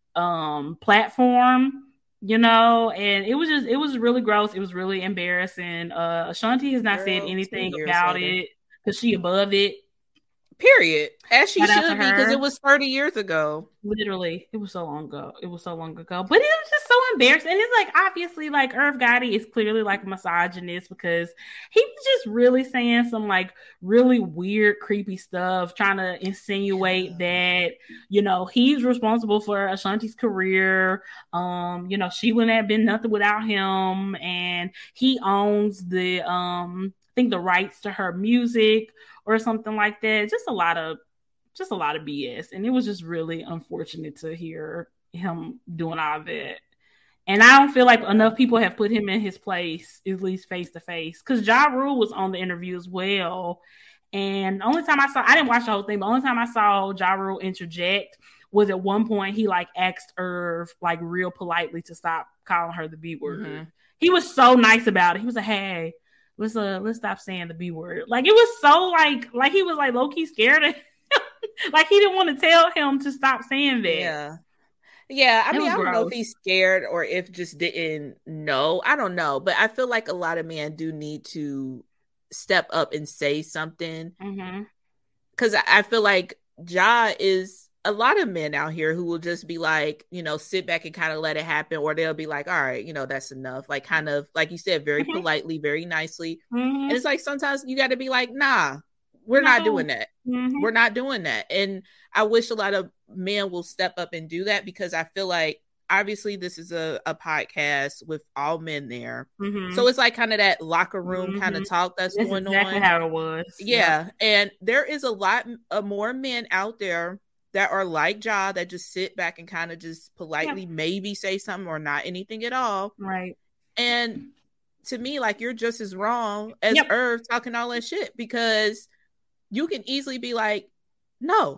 [SPEAKER 2] um platform, you know, and it was just, it was really gross. It was really embarrassing. Uh, Ashanti has not Girl, said anything about later. it because she above it.
[SPEAKER 1] Period. As she Shout should be, because it was thirty years ago.
[SPEAKER 2] Literally. It was so long ago. It was so long ago. But it was just so embarrassing. And it's like, obviously, like, Irv Gotti is clearly, like, a misogynist because he was just really saying some, like, really weird, creepy stuff, trying to insinuate that, you know, he's responsible for Ashanti's career. Um, you know, she wouldn't have been nothing without him. And he owns the, um, I think, the rights to her music or something like that. Just a lot of, just a lot of B S. And it was just really unfortunate to hear him doing all that. And I don't feel like enough people have put him in his place, at least face to face. Because Ja Rule was on the interview as well. And the only time I saw, I didn't watch the whole thing, but the only time I saw Ja Rule interject was at one point he like asked Irv like real politely to stop calling her the B word. Mm-hmm. He was so nice about it. He was like, hey, let's uh let's stop saying the B word. Like it was so like like he was like low key scared of him. Like he didn't want to tell him to stop saying that.
[SPEAKER 1] Yeah. Yeah. I it mean, I don't gross. know if he's scared or if just didn't know. I don't know. But I feel like a lot of men do need to step up and say something. Mm-hmm. Cause I, I feel like Ja is a lot of men out here who will just be like, you know, sit back and kind of let it happen, or they'll be like, all right, you know, that's enough. Like kind of, like you said, very mm-hmm. politely, very nicely. Mm-hmm. And it's like, sometimes you got to be like, nah, we're no. not doing that. Mm-hmm. We're not doing that. And I wish a lot of men will step up and do that, because I feel like, obviously this is a, a podcast with all men there. Mm-hmm. So it's like kind of that locker room mm-hmm. kind of talk that's, that's going
[SPEAKER 2] exactly
[SPEAKER 1] on.
[SPEAKER 2] How it was.
[SPEAKER 1] Yeah. yeah. And there is a lot of more men out there that are like Ja, that just sit back and kind of just politely yeah. maybe say something or not anything at all.
[SPEAKER 2] Right.
[SPEAKER 1] And to me, like, you're just as wrong as yep. Irv talking all that shit, because you can easily be like, no,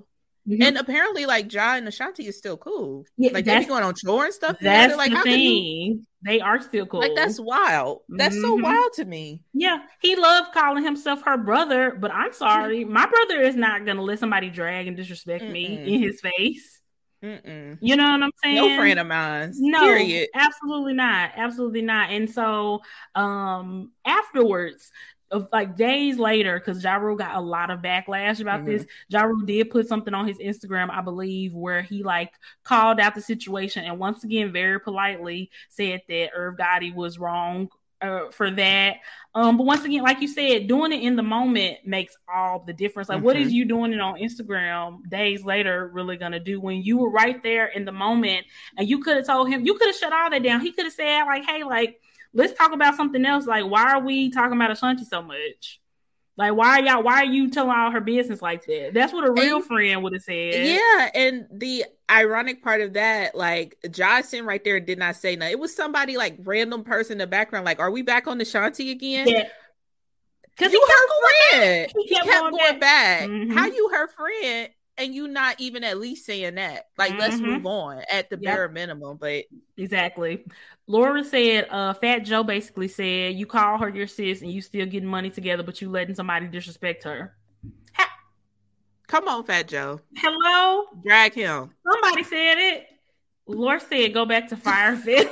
[SPEAKER 1] Mm-hmm. And apparently, like, Ja and Ashanti is still cool. Yeah, like, they be going on tour and stuff
[SPEAKER 2] together.
[SPEAKER 1] Like,
[SPEAKER 2] the
[SPEAKER 1] how
[SPEAKER 2] thing.
[SPEAKER 1] can you...
[SPEAKER 2] They are still cool.
[SPEAKER 1] Like, that's wild. That's mm-hmm. so wild to me.
[SPEAKER 2] Yeah, he loved calling himself her brother, but I'm sorry. My brother is not going to let somebody drag and disrespect Mm-mm. me in his face. Mm-mm. You know what I'm saying?
[SPEAKER 1] No friend of mine.
[SPEAKER 2] No,
[SPEAKER 1] period.
[SPEAKER 2] Absolutely not. Absolutely not. And so um, afterwards, of like days later, because Ja Rule got a lot of backlash about mm-hmm. this. Ja Rule did put something on his Instagram, I believe, where he like called out the situation and once again very politely said that Irv Gotti was wrong uh, for that. Um, but once again, like you said, doing it in the moment makes all the difference. Like, mm-hmm. what is you doing it on Instagram days later really gonna do when you were right there in the moment and you could have told him, you could have shut all that down. He could have said like, hey, like, let's talk about something else. Like, why are we talking about Ashanti so much? Like, why are y'all, why are you telling all her business like that? That's what a real and, friend would have said.
[SPEAKER 1] Yeah. And the ironic part of that, like, Johnson right there did not say nothing. It was somebody like random person in the background. Like, are we back on Ashanti again?
[SPEAKER 2] Yeah.
[SPEAKER 1] Because you her friend. He kept, he kept going, going back. back. Mm-hmm. How you her friend and you not even at least saying that? Like, mm-hmm. let's move on at the yep. bare minimum. But
[SPEAKER 2] exactly. Laura said, uh, Fat Joe basically said, you call her your sis and you still getting money together, but you letting somebody disrespect her.
[SPEAKER 1] Ha- Come on, Fat Joe.
[SPEAKER 2] Hello?
[SPEAKER 1] Drag him.
[SPEAKER 2] Somebody said it. Laura said, go back to Firefit.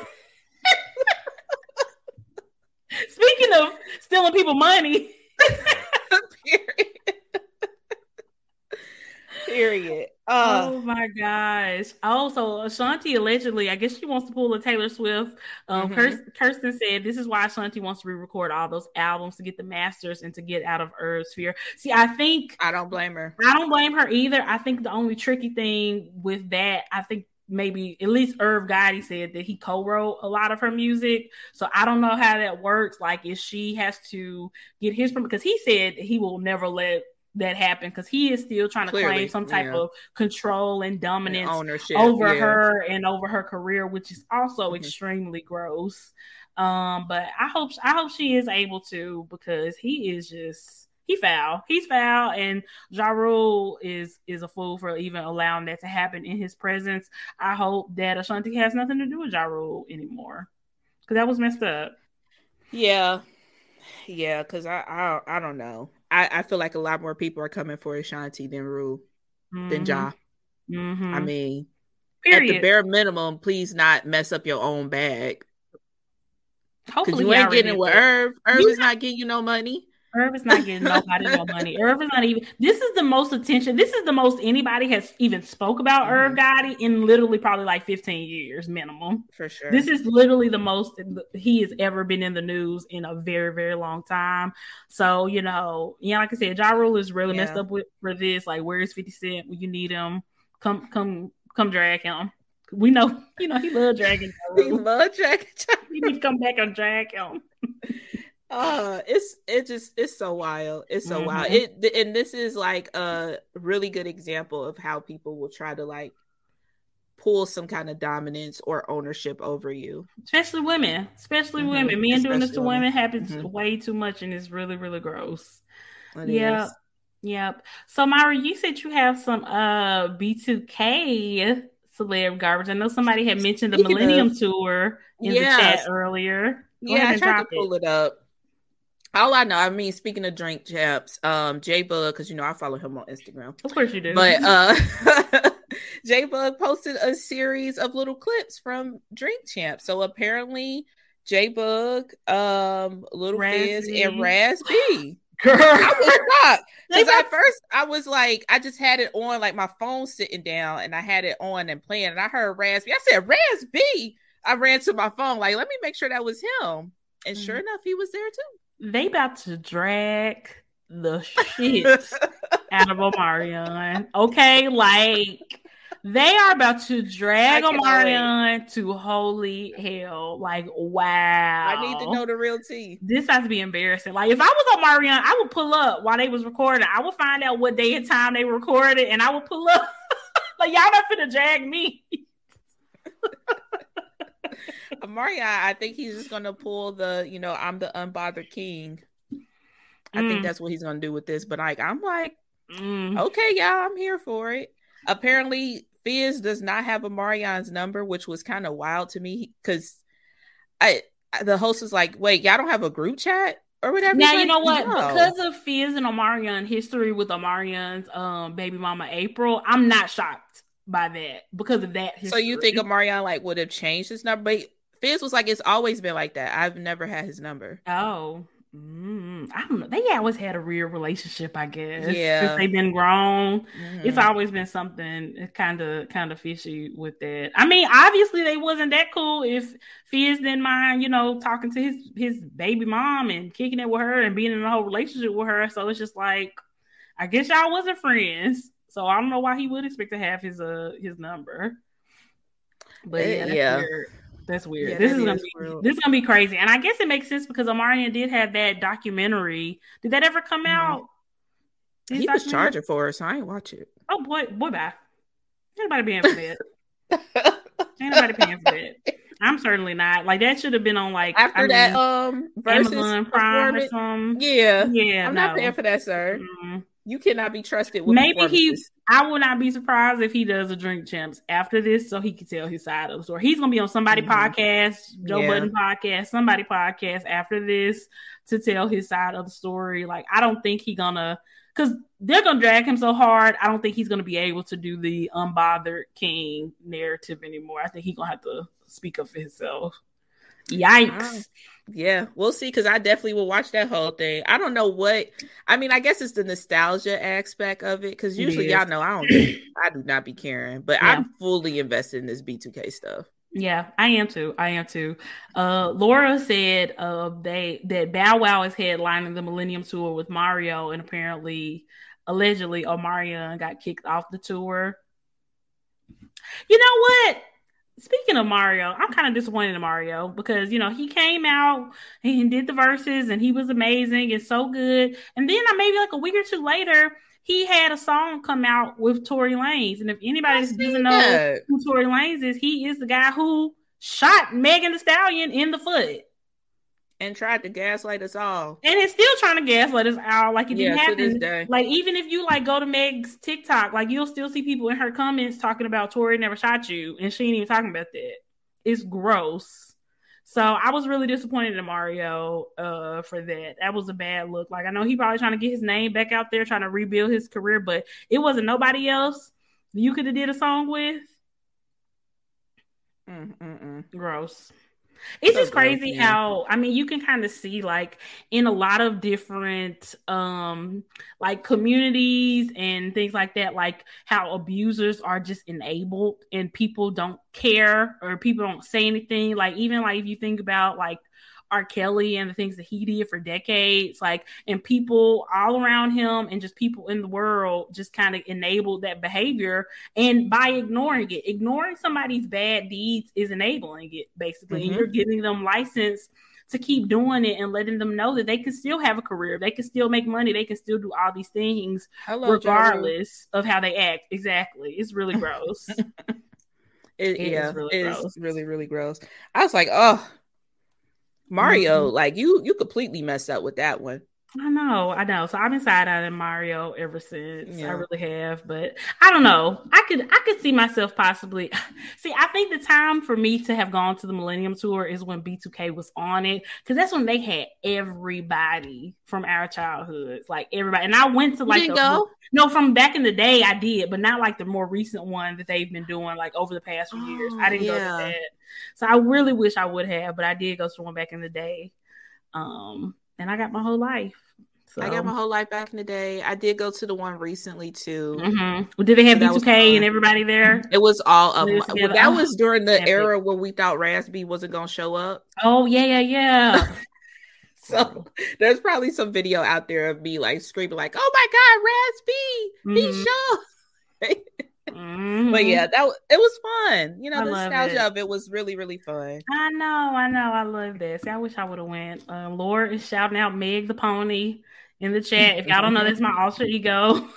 [SPEAKER 2] Speaking of stealing people money.
[SPEAKER 1] Period. Period.
[SPEAKER 2] Uh, oh my gosh. Also, Ashanti allegedly, I guess she wants to pull a Taylor Swift. Um, mm-hmm. Kirsten said this is why Ashanti wants to re-record all those albums to get the masters and to get out of Irv's sphere. See, I think
[SPEAKER 1] I don't blame her.
[SPEAKER 2] I don't blame her either. I think the only tricky thing with that, I think maybe at least Irv Gotti said that he co-wrote a lot of her music. So I don't know how that works. Like, if she has to get his permission, because he said he will never let that happen because he is still trying to Clearly, claim some type yeah. of control and dominance and ownership over yeah. her and over her career, which is also mm-hmm. extremely gross. Um, but I hope I hope she is able to, because he is just he foul. He's foul, and Ja Rule is is a fool for even allowing that to happen in his presence. I hope that Ashanti has nothing to do with Ja Rule anymore, because that was messed up.
[SPEAKER 1] Yeah, yeah, because I, I I don't know. I, I feel like a lot more people are coming for Ashanti than Rue, mm-hmm. than Ja.
[SPEAKER 2] Mm-hmm.
[SPEAKER 1] I mean,
[SPEAKER 2] Period.
[SPEAKER 1] At the bare minimum, please not mess up your own bag.
[SPEAKER 2] Hopefully,
[SPEAKER 1] you ain't getting it with Irv. Irv you is not getting you no money.
[SPEAKER 2] Irv is not getting nobody no money. Irv is not even. This is the most attention. This is the most anybody has even spoke about mm-hmm. Irv Gotti in literally probably like fifteen years minimum.
[SPEAKER 1] For sure.
[SPEAKER 2] This is literally the most he has ever been in the news in a very, very long time. So, you know, yeah, like I said, Ja Rule is really yeah. messed up with for this. Like, where is fifty Cent when you need him? Come, come, come drag him. We know, you know, he loves dragging.
[SPEAKER 1] He loves dragging.
[SPEAKER 2] He needs to come back and drag him.
[SPEAKER 1] Uh, it's it just it's so wild. It's so mm-hmm. wild. It and this is like a really good example of how people will try to like pull some kind of dominance or ownership over you,
[SPEAKER 2] especially women. Especially mm-hmm. women. Men especially doing this to women, women happens mm-hmm. way too much, and it's really really gross. It yeah. Is. Yep. So Myra, you said you have some uh B two K celeb garbage. I know somebody had mentioned the Speaking Millennium of, Tour in yes. the chat earlier. Go
[SPEAKER 1] yeah, I tried to pull it. it up. All I know, I mean, speaking of Drink Champs, um, J Bug, because you know I follow him on Instagram.
[SPEAKER 2] Of course you do.
[SPEAKER 1] But uh, J Bug posted a series of little clips from Drink Champs. So apparently, J Bug, um, Little Fizz, and Raz B. Girl, I was shocked because at first I was like, I just had it on, like my phone sitting down, and I had it on and playing, and I heard Raz B. I said, Raz B. I ran to my phone, like, let me make sure that was him, and mm-hmm. sure enough, he was there too.
[SPEAKER 2] They about to drag the shit out of Omarion. Okay, like they are about to drag Omarion to holy hell. Like, wow.
[SPEAKER 1] I need to know the real tea.
[SPEAKER 2] This has to be embarrassing. Like, if I was Omarion, I would pull up while they was recording. I would find out what day and time they recorded, and I would pull up. Like, y'all not finna drag me.
[SPEAKER 1] Omarion, I think he's just gonna pull the, you know, I'm the unbothered king. I mm. think that's what he's gonna do with this. But like, I'm like, mm. okay, y'all, I'm here for it. apparently Fizz does not have Omarion's number, which was kind of wild to me because I the host was like, "Wait, y'all don't have a group chat or whatever?"
[SPEAKER 2] Now
[SPEAKER 1] He's
[SPEAKER 2] you
[SPEAKER 1] like,
[SPEAKER 2] know what?
[SPEAKER 1] no.
[SPEAKER 2] Because of Fizz and Omarion history with Omarion's um baby mama April, I'm not shocked by that because of that history.
[SPEAKER 1] So you think Omarion like would have changed his number? But Fizz was like, "It's always been like that. I've never had his number."
[SPEAKER 2] Oh. Mm, I don't know. They always had a real relationship, I guess.
[SPEAKER 1] Yeah,
[SPEAKER 2] since they've been grown,
[SPEAKER 1] mm-hmm.
[SPEAKER 2] It's always been something kind of kind of fishy with that. I mean, obviously they wasn't that cool. If Fizz didn't mind, you know, talking to his his baby mom and kicking it with her and being in a whole relationship with her, so it's just like, I guess y'all wasn't friends. So I don't know why he would expect to have his uh his number. But yeah, that's
[SPEAKER 1] yeah.
[SPEAKER 2] weird. That's weird.
[SPEAKER 1] Yeah,
[SPEAKER 2] this
[SPEAKER 1] that
[SPEAKER 2] is gonna
[SPEAKER 1] is
[SPEAKER 2] be
[SPEAKER 1] real.
[SPEAKER 2] this is gonna be crazy, and I guess it makes sense because Omarion did have that documentary. Did that ever come
[SPEAKER 1] Mhm.
[SPEAKER 2] out? His
[SPEAKER 1] He was
[SPEAKER 2] documentary?
[SPEAKER 1] charging for it, so I ain't watch it.
[SPEAKER 2] Oh boy, boy, bye. Ain't nobody paying for that. Ain't nobody paying for that. I'm certainly not. Like that should have been on like
[SPEAKER 1] After
[SPEAKER 2] I
[SPEAKER 1] that
[SPEAKER 2] mean,
[SPEAKER 1] um versus
[SPEAKER 2] Amazon Prime or something.
[SPEAKER 1] Yeah,
[SPEAKER 2] Yeah,
[SPEAKER 1] I'm
[SPEAKER 2] no.
[SPEAKER 1] not paying for that, sir.
[SPEAKER 2] Mm-mm.
[SPEAKER 1] You cannot be trusted with
[SPEAKER 2] Maybe he. I would not be surprised if he does a Drink Champs after this, so he can tell his side of the story. He's gonna be on somebody
[SPEAKER 1] mm-hmm.
[SPEAKER 2] podcast, Joe
[SPEAKER 1] yeah.
[SPEAKER 2] Budden podcast, somebody podcast after this to tell his side of the story. Like I don't think he's gonna, because they're gonna drag him so hard. I don't think he's gonna be able to do the unbothered king narrative anymore. I think he's gonna have to speak up for himself. Yikes.
[SPEAKER 1] Yeah, we'll see, because I definitely will watch that whole thing. I don't know what I mean. I guess it's the nostalgia aspect of it, because usually y'all know I don't I do not be caring, but yeah. I'm fully invested in this B two K stuff.
[SPEAKER 2] Yeah, I am too. I am too. Uh, Laura said uh, they that Bow Wow is headlining the Millennium Tour with Mario, and apparently, allegedly, Omarion got kicked off the tour. You know what? Speaking of Mario, I'm kind of disappointed in Mario because, you know, he came out and did the verses and he was amazing and so good. And then maybe like a week or two later, he had a song come out with Tory Lanez. And if anybody doesn't know that. who Tory Lanez is, he is the guy who shot Megan Thee Stallion in the foot.
[SPEAKER 1] And tried to gaslight us all.
[SPEAKER 2] And is still trying to gaslight us all. Like it
[SPEAKER 1] yeah,
[SPEAKER 2] didn't happen.
[SPEAKER 1] To this day.
[SPEAKER 2] Like even if you like go to Meg's TikTok, like you'll still see people in her comments talking about Tory never shot you. And she ain't even talking about that. It's gross. So I was really disappointed in Mario uh, for that. That was a bad look. Like I know he probably trying to get his name back out there, trying to rebuild his career, but it wasn't nobody else you could have did a song with.
[SPEAKER 1] Mm-mm-mm.
[SPEAKER 2] Gross. It's
[SPEAKER 1] so
[SPEAKER 2] just crazy
[SPEAKER 1] gross, yeah.
[SPEAKER 2] how, I mean, you can kind of see like in a lot of different um like communities and things like that, like how abusers are just enabled and people don't care or people don't say anything. Like even like if you think about like R. Kelly and the things that he did for decades, like, and people all around him and just people in the world just kind of enabled that behavior. And by ignoring it, ignoring somebody's bad deeds is enabling it, basically. Mm-hmm. And you're giving them license to keep doing it and letting them know that they can still have a career. They can still make money. They can still do all these things Hello, regardless Joe. Of how they act. Exactly. It's really gross.
[SPEAKER 1] it,
[SPEAKER 2] it
[SPEAKER 1] yeah,
[SPEAKER 2] is really
[SPEAKER 1] it's
[SPEAKER 2] gross.
[SPEAKER 1] really, really gross. I was like, oh, Mario, mm-hmm. like you, you completely messed up with that one.
[SPEAKER 2] I know, I know. So I've been side-eyeing Mario ever since.
[SPEAKER 1] Yeah.
[SPEAKER 2] I really have, but I don't know. I could, I could see myself possibly. See, I think the time for me to have gone to the Millennium Tour is when B two K was on it, because that's when they had everybody from our childhoods, like everybody. And I went to like
[SPEAKER 1] you
[SPEAKER 2] the
[SPEAKER 1] go?
[SPEAKER 2] no from back in the day. I did, but not like the more recent one that they've been doing like over the past few years.
[SPEAKER 1] Oh,
[SPEAKER 2] I didn't
[SPEAKER 1] yeah.
[SPEAKER 2] go to that, so I really wish I would have, but I did go to one back in the day. Um, and I got my whole life. So.
[SPEAKER 1] I got my whole life back in the day. I did go to the one recently too.
[SPEAKER 2] Mm-hmm. Did they have
[SPEAKER 1] so
[SPEAKER 2] B two K and everybody there?
[SPEAKER 1] It was all of
[SPEAKER 2] was
[SPEAKER 1] well, that oh, was during the era where we thought Raspy wasn't gonna show up.
[SPEAKER 2] Oh yeah, yeah, yeah.
[SPEAKER 1] So there's probably some video out there of me like screaming like, "Oh my God, Raspy! Mm-hmm. He showed!" mm-hmm. But yeah, that it was fun. You know, I the nostalgia it. of it was really, really fun.
[SPEAKER 2] I know, I know, I love this. I wish I would have went. Uh, Laura is shouting out Meg the Pony in the chat. If y'all don't know, that's my alter ego.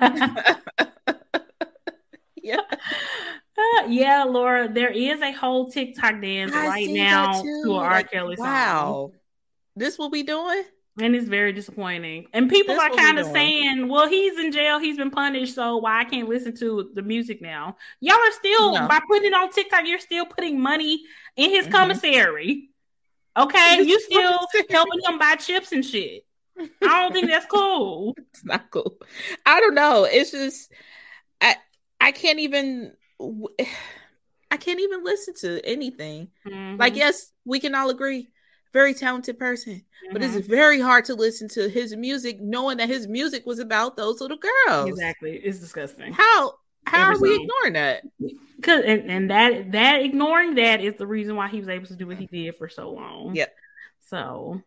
[SPEAKER 1] yeah.
[SPEAKER 2] Uh, yeah, Laura, there is a whole TikTok dance I right now to an like, R. Kelly song.
[SPEAKER 1] Wow. This what we doing?
[SPEAKER 2] And it's very disappointing. And people
[SPEAKER 1] That's
[SPEAKER 2] are
[SPEAKER 1] what we
[SPEAKER 2] kind of
[SPEAKER 1] doing.
[SPEAKER 2] saying, well, he's in jail, he's been punished, so why I can't listen to the music now? Y'all are still,
[SPEAKER 1] No.
[SPEAKER 2] by putting it on TikTok, you're still putting money in his
[SPEAKER 1] Mhm.
[SPEAKER 2] commissary. Okay?
[SPEAKER 1] His
[SPEAKER 2] You still
[SPEAKER 1] commissary.
[SPEAKER 2] helping him buy chips and shit. I don't think that's cool.
[SPEAKER 1] It's not cool. I don't know. It's just I I can't even I can't even listen to anything.
[SPEAKER 2] Mhm.
[SPEAKER 1] Like, yes, we can all agree, very talented person, but
[SPEAKER 2] Mhm.
[SPEAKER 1] it's very hard to listen to his music knowing that his music was about those little girls.
[SPEAKER 2] Exactly. It's disgusting.
[SPEAKER 1] How how
[SPEAKER 2] Every
[SPEAKER 1] are we
[SPEAKER 2] song.
[SPEAKER 1] ignoring that?
[SPEAKER 2] Cause and, and that that ignoring that is the reason why he was able to do what he did for so long.
[SPEAKER 1] Yep.
[SPEAKER 2] So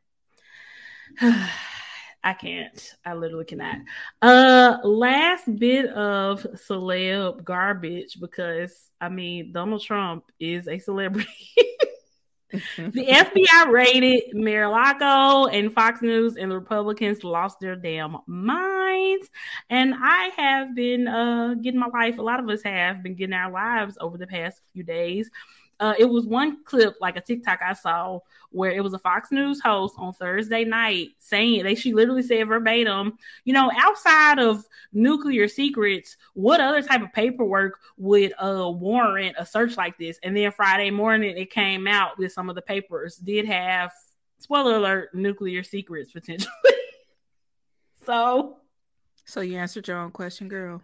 [SPEAKER 2] I can't. I literally cannot. Uh last bit of celeb garbage, because I mean Donald Trump is a celebrity. The F B I raided Mar-a-Lago and Fox News, and the Republicans lost their damn minds. And I have been uh, getting my life. A lot of us have been getting our lives over the past few days. Uh, it was one clip, like a TikTok I saw, where it was a Fox News host on Thursday night saying, they she literally said verbatim, you know, outside of nuclear secrets, what other type of paperwork would uh, warrant a search like this? And then Friday morning, it came out that some of the papers did have, spoiler alert, nuclear secrets potentially. So,
[SPEAKER 1] so you answered your own question, girl.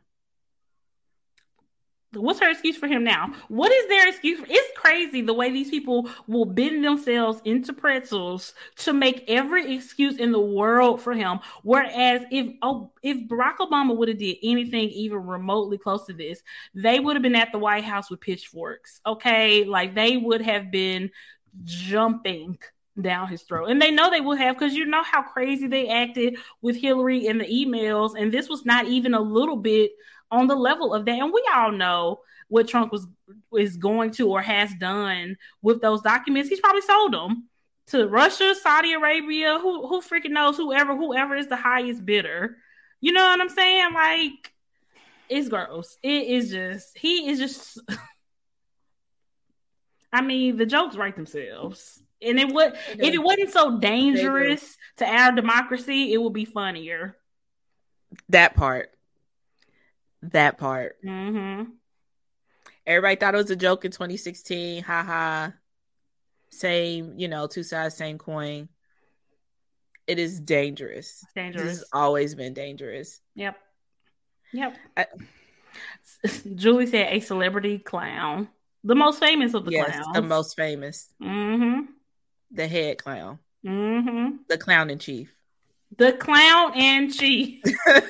[SPEAKER 2] what's her excuse for him now? What is their excuse for? It's crazy the way these people will bend themselves into pretzels to make every excuse in the world for him. Whereas if oh, if Barack Obama would have did anything even remotely close to this, they would have been at the White House with pitchforks. Okay, like they would have been jumping down his throat. And they know they would have, because you know how crazy they acted with Hillary in the emails. And this was not even a little bit on the level of that. And we all know what Trump was is going to or has done with those documents. He's probably sold them to Russia, Saudi Arabia, who who freaking knows, whoever, whoever is the highest bidder. You know what I'm saying? Like, it's gross. It is just, he is just, I mean, the jokes write themselves. And it would, if it wasn't so dangerous to our democracy, it would be funnier.
[SPEAKER 1] That part. That part.
[SPEAKER 2] Mm-hmm.
[SPEAKER 1] Everybody thought it was a joke in twenty sixteen. Ha ha. Same, you know, two sides, same coin. It is dangerous.
[SPEAKER 2] It's dangerous.
[SPEAKER 1] This has always been dangerous.
[SPEAKER 2] Yep. Yep.
[SPEAKER 1] I,
[SPEAKER 2] Julie said a celebrity clown. The most famous of the
[SPEAKER 1] yes,
[SPEAKER 2] clowns.
[SPEAKER 1] the most famous.
[SPEAKER 2] Mm-hmm.
[SPEAKER 1] The head clown.
[SPEAKER 2] Mm-hmm.
[SPEAKER 1] The clown in chief.
[SPEAKER 2] The clown in chief.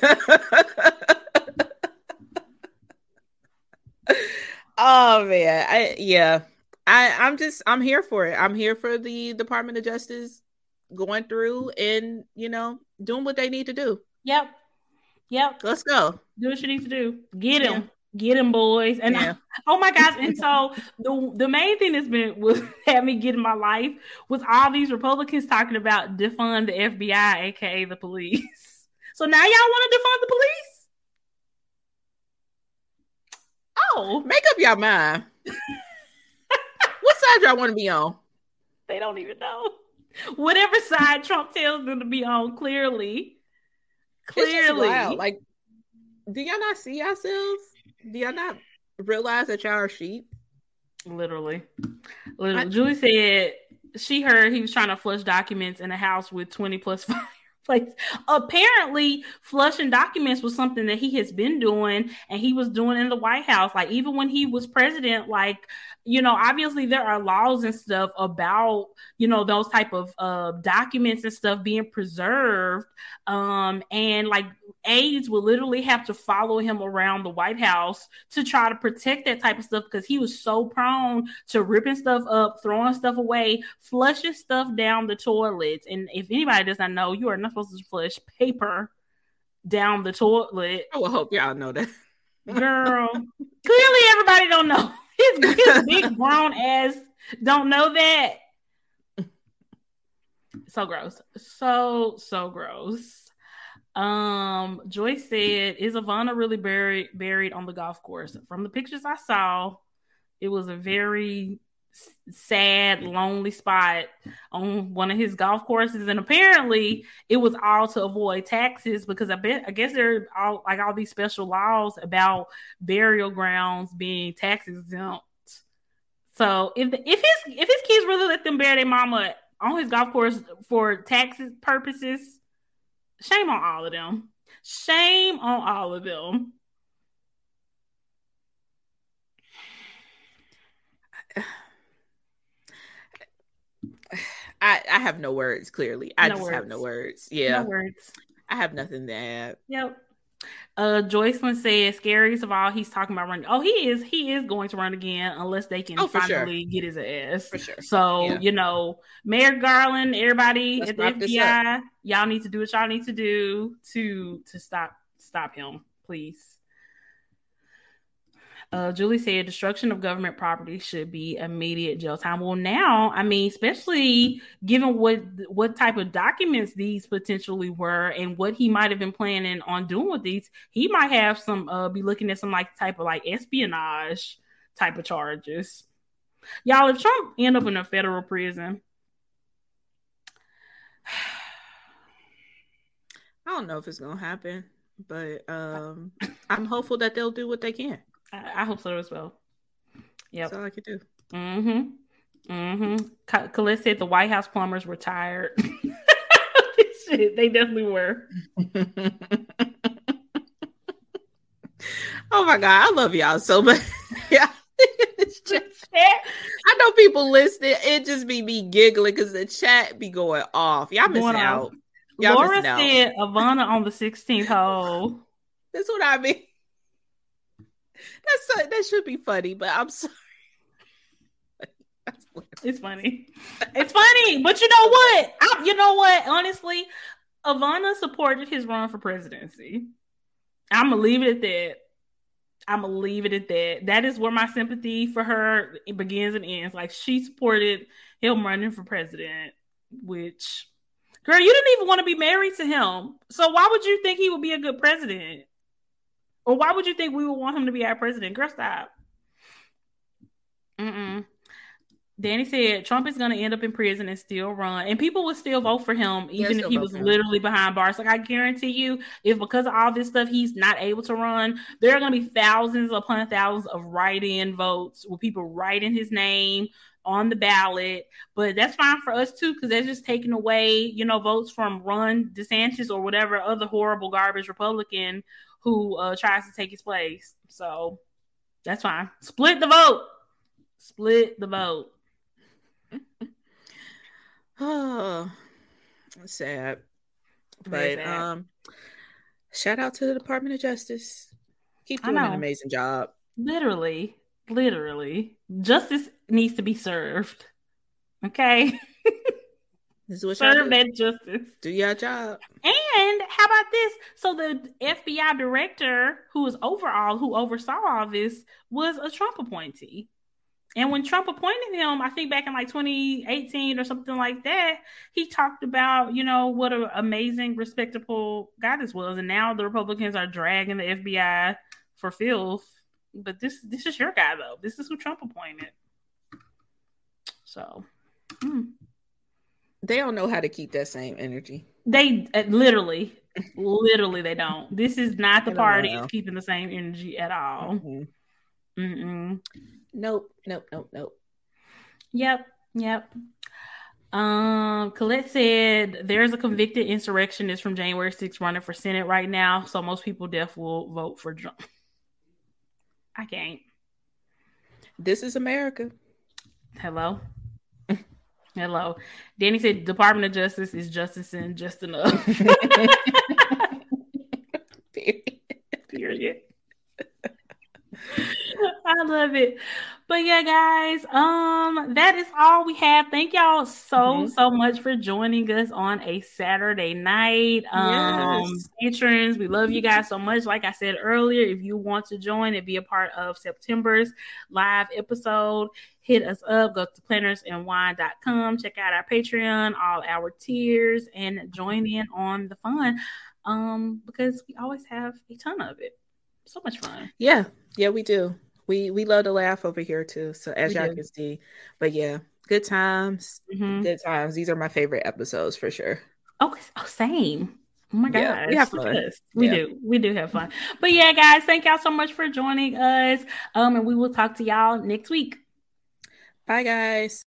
[SPEAKER 1] Oh man, I yeah, I I'm just I'm here for it. I'm here for the Department of Justice going through and, you know, doing what they need to do.
[SPEAKER 2] Yep, yep.
[SPEAKER 1] Let's go.
[SPEAKER 2] Do what you need to do. Get him, yeah. Get him, boys. And
[SPEAKER 1] yeah.
[SPEAKER 2] I, oh my gosh! And so the the main thing that's been was had me get in my life was all these Republicans talking about defund the F B I, aka the police. So now y'all want to defund the police? Oh,
[SPEAKER 1] make up your mind. What side y'all want to be on?
[SPEAKER 2] They don't even know. Whatever side Trump tells them to be on, clearly, clearly,
[SPEAKER 1] like, do y'all not see yourselves? Do y'all not realize that y'all are sheep?
[SPEAKER 2] Literally, literally. I, Julie said she heard he was trying to flush documents in a house with twenty plus fireplaces. Apparently, flushing documents was something that he has been doing, and he was doing in the White House. Like, even when he was president, like, you know, obviously there are laws and stuff about, you know, those type of uh, documents and stuff being preserved. Um, and like aides would literally have to follow him around the White House to try to protect that type of stuff, because he was so prone to ripping stuff up, throwing stuff away, flushing stuff down the toilets. And if anybody does not know, you are not supposed to flush paper down the toilet.
[SPEAKER 1] I will hope y'all know that.
[SPEAKER 2] Girl, clearly everybody don't know. His, his big grown ass don't know that. So gross. So, so gross. Um, Joyce said, is Ivana really buried buried on the golf course? From the pictures I saw, it was a very sad, lonely spot on one of his golf courses, and apparently it was all to avoid taxes because I bet I guess there are all like all these special laws about burial grounds being tax exempt. So if the, if his if his kids really let them bury their mama on his golf course for tax purposes, shame on all of them. Shame on all of them.
[SPEAKER 1] I, I have no words, clearly. I
[SPEAKER 2] no
[SPEAKER 1] just
[SPEAKER 2] words.
[SPEAKER 1] have no words. Yeah.
[SPEAKER 2] No words.
[SPEAKER 1] I have nothing to add.
[SPEAKER 2] Yep. Uh, Joycelyn said, scariest of all, he's talking about running. Oh, he is. He is going to run again unless they can
[SPEAKER 1] oh,
[SPEAKER 2] finally
[SPEAKER 1] sure.
[SPEAKER 2] get his ass.
[SPEAKER 1] For sure.
[SPEAKER 2] So,
[SPEAKER 1] yeah.
[SPEAKER 2] you know, Mayor Garland, everybody
[SPEAKER 1] Let's
[SPEAKER 2] at the F B I, y'all need to do what y'all need to do to to stop stop him, please. Uh, Julie said destruction of government property should be immediate jail time. Well, now, I mean, especially given what what type of documents these potentially were and what he might have been planning on doing with these, he might have some uh, be looking at some like type of like espionage type of charges. Y'all, if Trump end up in a federal prison,
[SPEAKER 1] I don't know if it's gonna happen, but um, I'm hopeful that they'll do what they can.
[SPEAKER 2] I, I hope so as well. Yep.
[SPEAKER 1] That's all I can do.
[SPEAKER 2] Mm-hmm. Mm-hmm. Colette said the White House plumbers were tired. Shit, they definitely were.
[SPEAKER 1] Oh my God, I love y'all so much. Yeah. Just, I know people listening, it just be me giggling because the chat be going off. Y'all missing going out. Y'all
[SPEAKER 2] Laura
[SPEAKER 1] missing
[SPEAKER 2] said
[SPEAKER 1] out.
[SPEAKER 2] Ivana on the sixteenth hole.
[SPEAKER 1] That's what I mean. That's that should be funny, but I'm sorry.
[SPEAKER 2] It's funny. It's funny, but you know what? I, you know what? Honestly, Ivana supported his run for presidency. I'm gonna leave it at that. I'm gonna leave it at that. That is where my sympathy for her begins and ends. Like, she supported him running for president, which, girl, you didn't even want to be married to him. So why would you think he would be a good president? Or why would you think we would want him to be our president? Girl, stop. Mm-mm. Danny said Trump is going to end up in prison and still run. And people would still vote for him, even if he was literally behind bars. Like, I guarantee you, if because of all this stuff, he's not able to run, there are going to be thousands upon thousands of write-in votes with people writing his name on the ballot. But that's fine for us, too, because they're just taking away, you know, votes from Ron DeSantis or whatever other horrible garbage Republican who uh, tries to take his place. So that's fine. Split the vote. Split the vote.
[SPEAKER 1] Oh, sad. But sad. um, shout out to the Department of Justice. Keep doing an amazing job.
[SPEAKER 2] Literally, literally, justice needs to be served. Okay.
[SPEAKER 1] This is what
[SPEAKER 2] Serve that justice.
[SPEAKER 1] Do your job.
[SPEAKER 2] And how about this? So the F B I director who was overall, who oversaw all this, was a Trump appointee. And when Trump appointed him, I think back in like twenty eighteen or something like that, he talked about, you know, what an amazing, respectable guy this was. And now the Republicans are dragging the F B I for filth. But this this is your guy, though. This is who Trump appointed. So, hmm.
[SPEAKER 1] They don't know how to keep that same energy.
[SPEAKER 2] They uh, literally, literally, they don't. This is not the party that's keeping the same energy at all. Mm-hmm. Mm-mm.
[SPEAKER 1] Nope, nope, nope, nope.
[SPEAKER 2] Yep, yep. Um, Colette said there's a convicted insurrectionist from January sixth running for Senate right now, so most people definitely will vote for Trump. I can't.
[SPEAKER 1] This is America.
[SPEAKER 2] Hello. Hello. Danny said Department of Justice is justice and just enough. Period. Period. I love it. But yeah, guys, um, that is all we have. Thank y'all so, mm-hmm. so much for joining us on a Saturday night. Um, yes. Patrons, we love you guys so much. Like I said earlier, if you want to join and be a part of September's live episode, hit us up. Go to planners and wine dot com. Check out our Patreon, all our tiers, and join in on the fun. Um, because we always have a ton of it. So much fun.
[SPEAKER 1] Yeah, yeah, we do. we we love to laugh over here too. So as
[SPEAKER 2] We
[SPEAKER 1] y'all
[SPEAKER 2] do.
[SPEAKER 1] can see, but yeah, good times,
[SPEAKER 2] Mhm.
[SPEAKER 1] good times. These are my favorite episodes for sure.
[SPEAKER 2] Oh, oh, same. Oh my
[SPEAKER 1] Yeah, we
[SPEAKER 2] gosh.
[SPEAKER 1] have
[SPEAKER 2] Look at
[SPEAKER 1] fun.
[SPEAKER 2] us. We
[SPEAKER 1] Yeah.
[SPEAKER 2] do. We do have fun. But yeah, guys, thank y'all so much for joining us. Um, and we will talk to y'all next week.
[SPEAKER 1] Bye, guys.